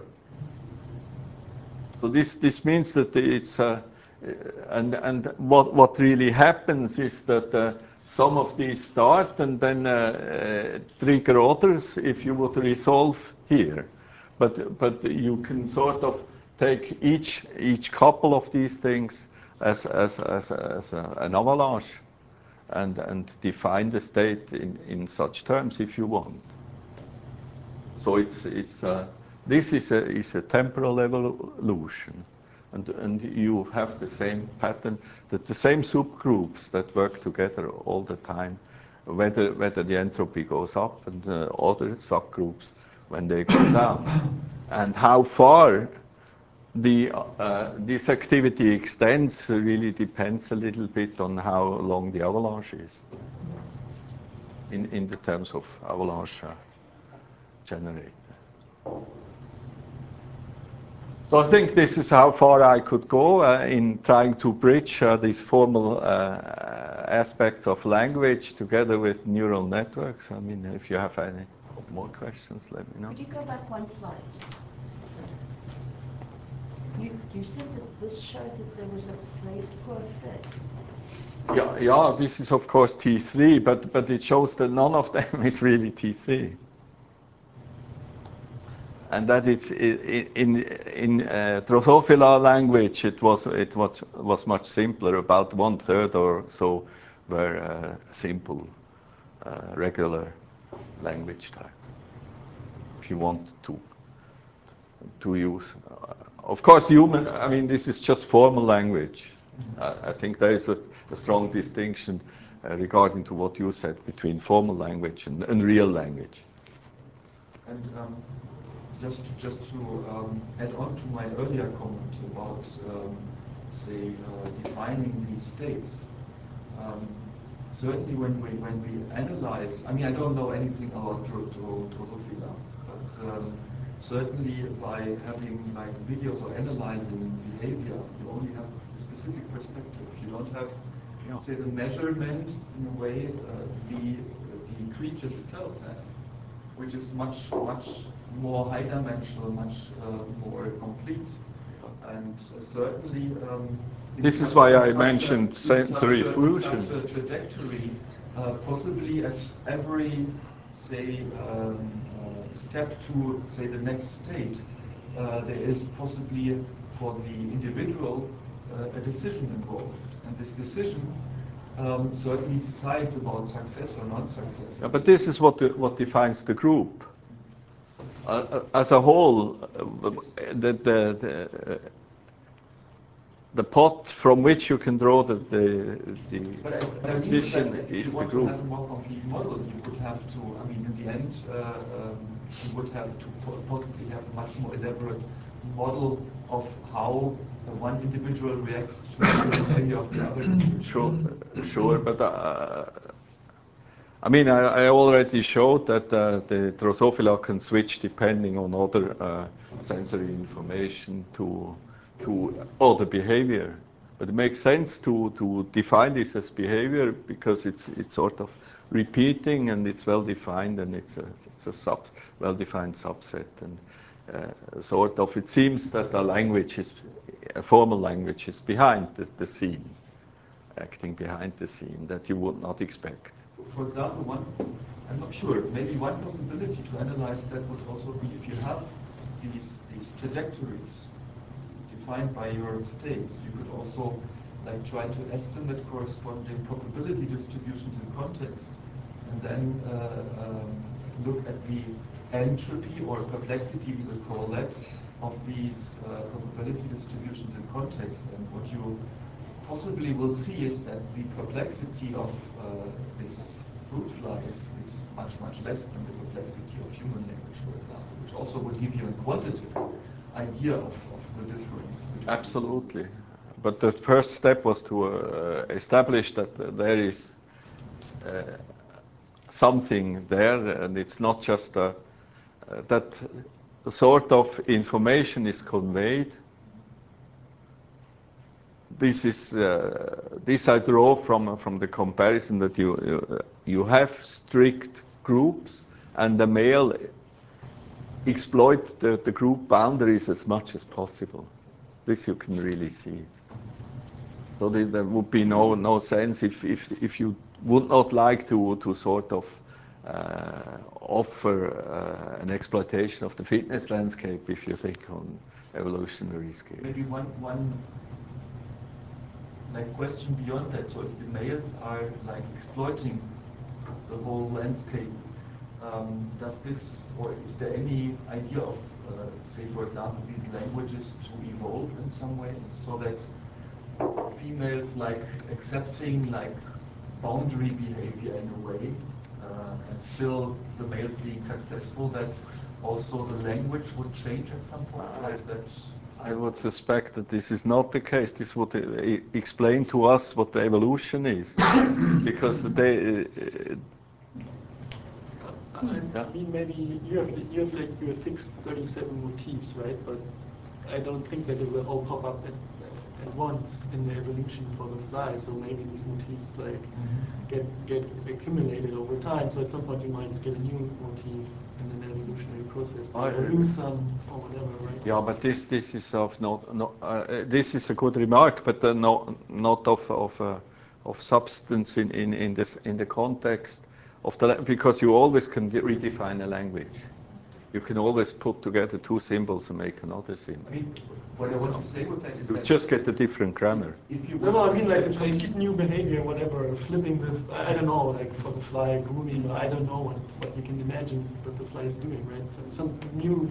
So this, this means that it's, uh, and, and what, what really happens is that uh, some of these start and then uh, uh, trigger others if you would resolve here. But, but you can sort of take each, each couple of these things as, as, as, as a, an avalanche and, and define the state in, in such terms if you want. So it's, it's, uh, this is a, is a temporal evolution. And, and you have the same pattern, that the same subgroups that work together all the time, whether, whether the entropy goes up and the other subgroups when they go down. And how far the, uh, this activity extends really depends a little bit on how long the avalanche is, in, in the terms of avalanche uh, generator. So I think this is how far I could go uh, in trying to bridge uh, these formal uh, aspects of language together with neural networks. I mean, if you have any more questions, let me know. Could you go back one slide? You, you said that this showed that there was a very poor fit. Yeah, yeah, this is of course T three, but, but it shows that none of them is really T three. And that it's in in, in uh, Drosophila language, it was it was was much simpler. About one third or so were uh, simple, uh, regular language type. If you want to to use. Uh, of course, human, I mean, this is just formal language. Uh, I think there is a, a strong distinction uh, regarding to what you said between formal language and, and real language. And um, just to, just to um, add on to my earlier comment about, um, say, uh, defining these states. Um, certainly when we, when we analyze, I mean, I don't know anything about Drosophila, but um, certainly by having like videos or analyzing behavior, you only have a specific perspective. You don't have, Yeah. say, the measurement in a way uh, the, the creatures itself have, which is much, much more high-dimensional, much uh, more complete. And uh, certainly, um, this is why I such mentioned a, sensory such a, fusion. Such a trajectory, uh, possibly at every, say, um, uh, step to, say, the next state, uh, there is possibly for the individual uh, a decision involved. And this decision um, certainly decides about success or non-success. Yeah, but this is what, the, what defines the group. Uh, as a whole, uh, the, the, the, uh, the pot from which you can draw the, the, the but I, but I decision that is if you the want group. to have a more complete model, you would have to, I mean, in the end, uh, um, you would have to po possibly have a much more elaborate model of how the one individual reacts to the behavior of the other individual. Sure, sure, but uh, I mean, I, I already showed that uh, the Drosophila can switch depending on other uh, sensory information to to other behavior. But it makes sense to to define this as behavior because it's it's sort of repeating and it's well defined and it's a it's a sub well defined subset and uh, sort of it seems that a language is a formal language is behind the, the scene, acting behind the scene that you would not expect. For example, one, I'm not sure, maybe one possibility to analyze that would also be if you have these, these trajectories defined by your states, you could also like try to estimate corresponding probability distributions in context, and then uh, um, look at the entropy or perplexity, we will call that, of these uh, probability distributions in context. And what you possibly will see is that the perplexity of uh, this fruit fly is, is much, much less than the perplexity of human language, for example, which also would give you a quantitative idea of, of the difference. Absolutely. But the first step was to uh, establish that uh, there is uh, something there, and it's not just uh, uh, that sort of information is conveyed. This is uh, this I draw from from the comparison that you you, you have strict groups, and the male exploit the, the group boundaries as much as possible. This you can really see. So there, there would be no no sense if if if you would not like to to sort of uh, offer uh, an exploitation of the fitness landscape if you think on evolutionary scales. Maybe one one. Like question beyond that. So if the males are like exploiting the whole landscape, um, does this, or is there any idea of, uh, say for example, these languages to evolve in some way, so that females like accepting like boundary behavior in a way, uh, and still the males being successful, that also the language would change at some point? Or is that I would suspect that this is not the case. This would uh, explain to us what the evolution is, because they. Uh, I mean, maybe you have you have like your fixed thirty-seven motifs, right? But I don't think that they will all pop up at, at once in the evolution for the fly. So maybe these motifs like get get accumulated over time. So at some point you might get a new motif in an evolutionary process, or lose some or whatever, right? Yeah, but this this is of not no. Uh, this is a good remark, but uh, not not of of uh, of substance in in in this in the context of the, because you always can redefine a language. You can always put together two symbols and make another symbol. I mean, what I want to say with that is you that just get a different grammar. If you no, no, I mean like a complete new behavior, whatever, flipping the, I don't know, like for the fly grooming, or I don't know what, what you can imagine what the fly is doing, right? Some, some new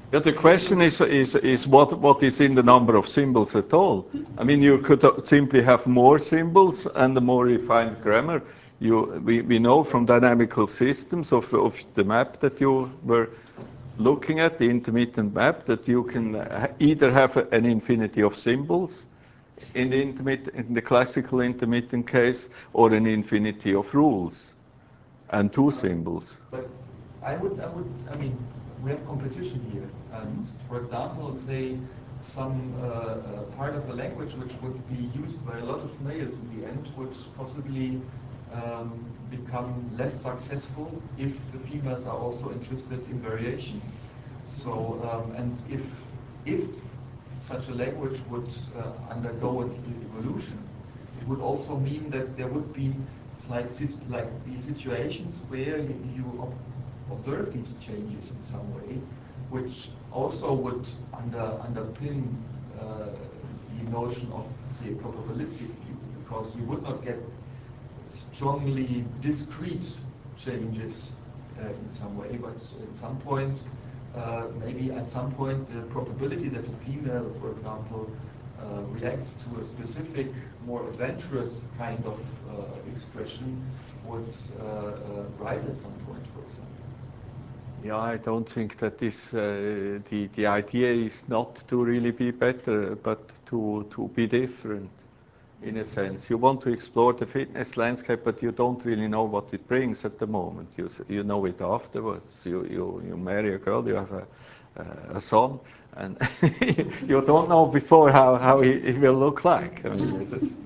Yeah, the question is, is, is what, what is in the number of symbols at all? I mean, you could simply have more symbols and a more refined grammar. You, we, we know from dynamical systems of, of the map that you were looking at, the intermittent map, that you can either have an infinity of symbols in the, intermittent, in the classical intermittent case, or an infinity of rules and two symbols. But I would, I would, I mean, we have competition here. And for example, say some uh, uh, part of the language which would be used by a lot of males in the end would possibly um, become less successful if the females are also interested in variation. So, um, and if, if such a language would uh, undergo an evolution, it would also mean that there would be like, like these situations where you, you observe these changes in some way, which also would under, underpin uh, the notion of, say, a probabilistic view, because you would not get strongly discrete changes uh, in some way, but at some point, uh, maybe at some point, the probability that a female, for example, uh, reacts to a specific, more adventurous kind of uh, expression would uh, uh, rise at some point, for example. Yeah, I don't think that this, uh, the, the idea is not to really be better, but to, to be different, in a sense. You want to explore the fitness landscape, but you don't really know what it brings at the moment. You, you know it afterwards. You, you, you marry a girl, you have a, uh, a son, and you don't know before how, how he, he will look like. I mean, this is,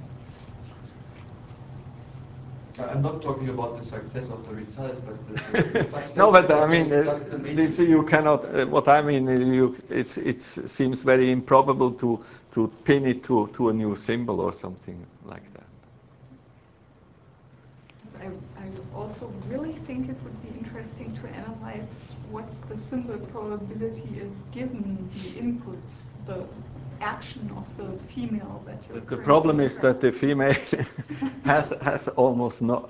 I'm not talking about the success of the result, but the, the success. No, but I mean, is uh, just the this basic- you cannot. Uh, what I mean, uh, you, it's it seems very improbable to to pin it to to a new symbol or something like that. I, I also really think it would be interesting to analyze what the symbol probability is given the input, the action of the female that you're The, the problem is that the female has has almost no.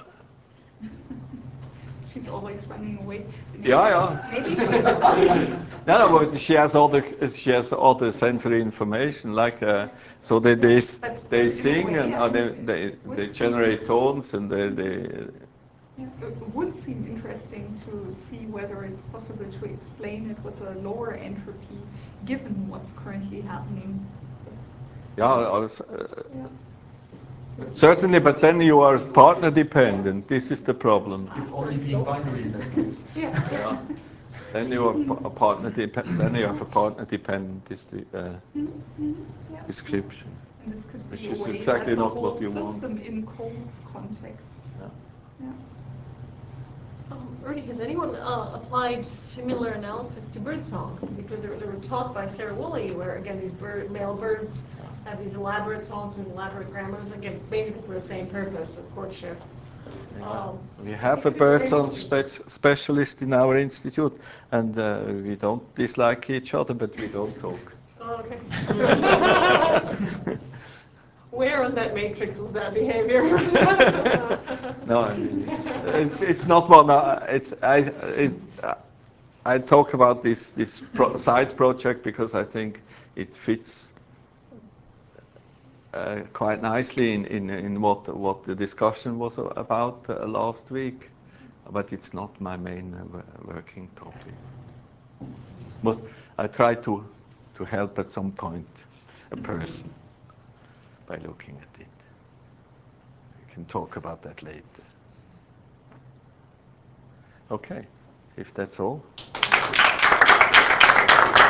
She's always running away. Maybe, Yeah, yeah. Maybe she's not. No, no, but she has other she has other sensory information, like uh, so they they, But- they but in a sing way, and I uh, they think they, it would they seem- generate tones and they they. Yeah, it would seem interesting to see whether it's possible to explain it with a lower entropy, given what's currently happening. Yeah, I was, uh, Yeah. certainly, but then you are partner dependent. This is the problem. If only being binary in that case. Yeah. Yeah. Then you are pa- a partner dependent. Then you have a partner dependent distri- uh, Yeah. description. And this could be Which a is way exactly that the not whole what you want. system encodes context. Yeah. Yeah. Um, Ernie, has anyone uh, applied similar analysis to birdsong? Because there, there were talk by Sarah Woolley where, again, these bird, male birds have these elaborate songs with elaborate grammars, again, basically for the same purpose of courtship. Yeah. Um, We I have a think it is very birdsong interesting. spe- specialist in our institute, and uh, we don't dislike each other, but we don't talk. Oh, okay. Where on that matrix was that behavior? No, I mean, it's, it's, it's not one, uh, it's, I, it, uh, I talk about this, this pro side project because I think it fits uh, quite nicely in, in, in what, what the discussion was about uh, last week, but it's not my main uh, working topic. But I try to, to help at some point a person by looking at it. We can talk about that later. Okay, if that's all.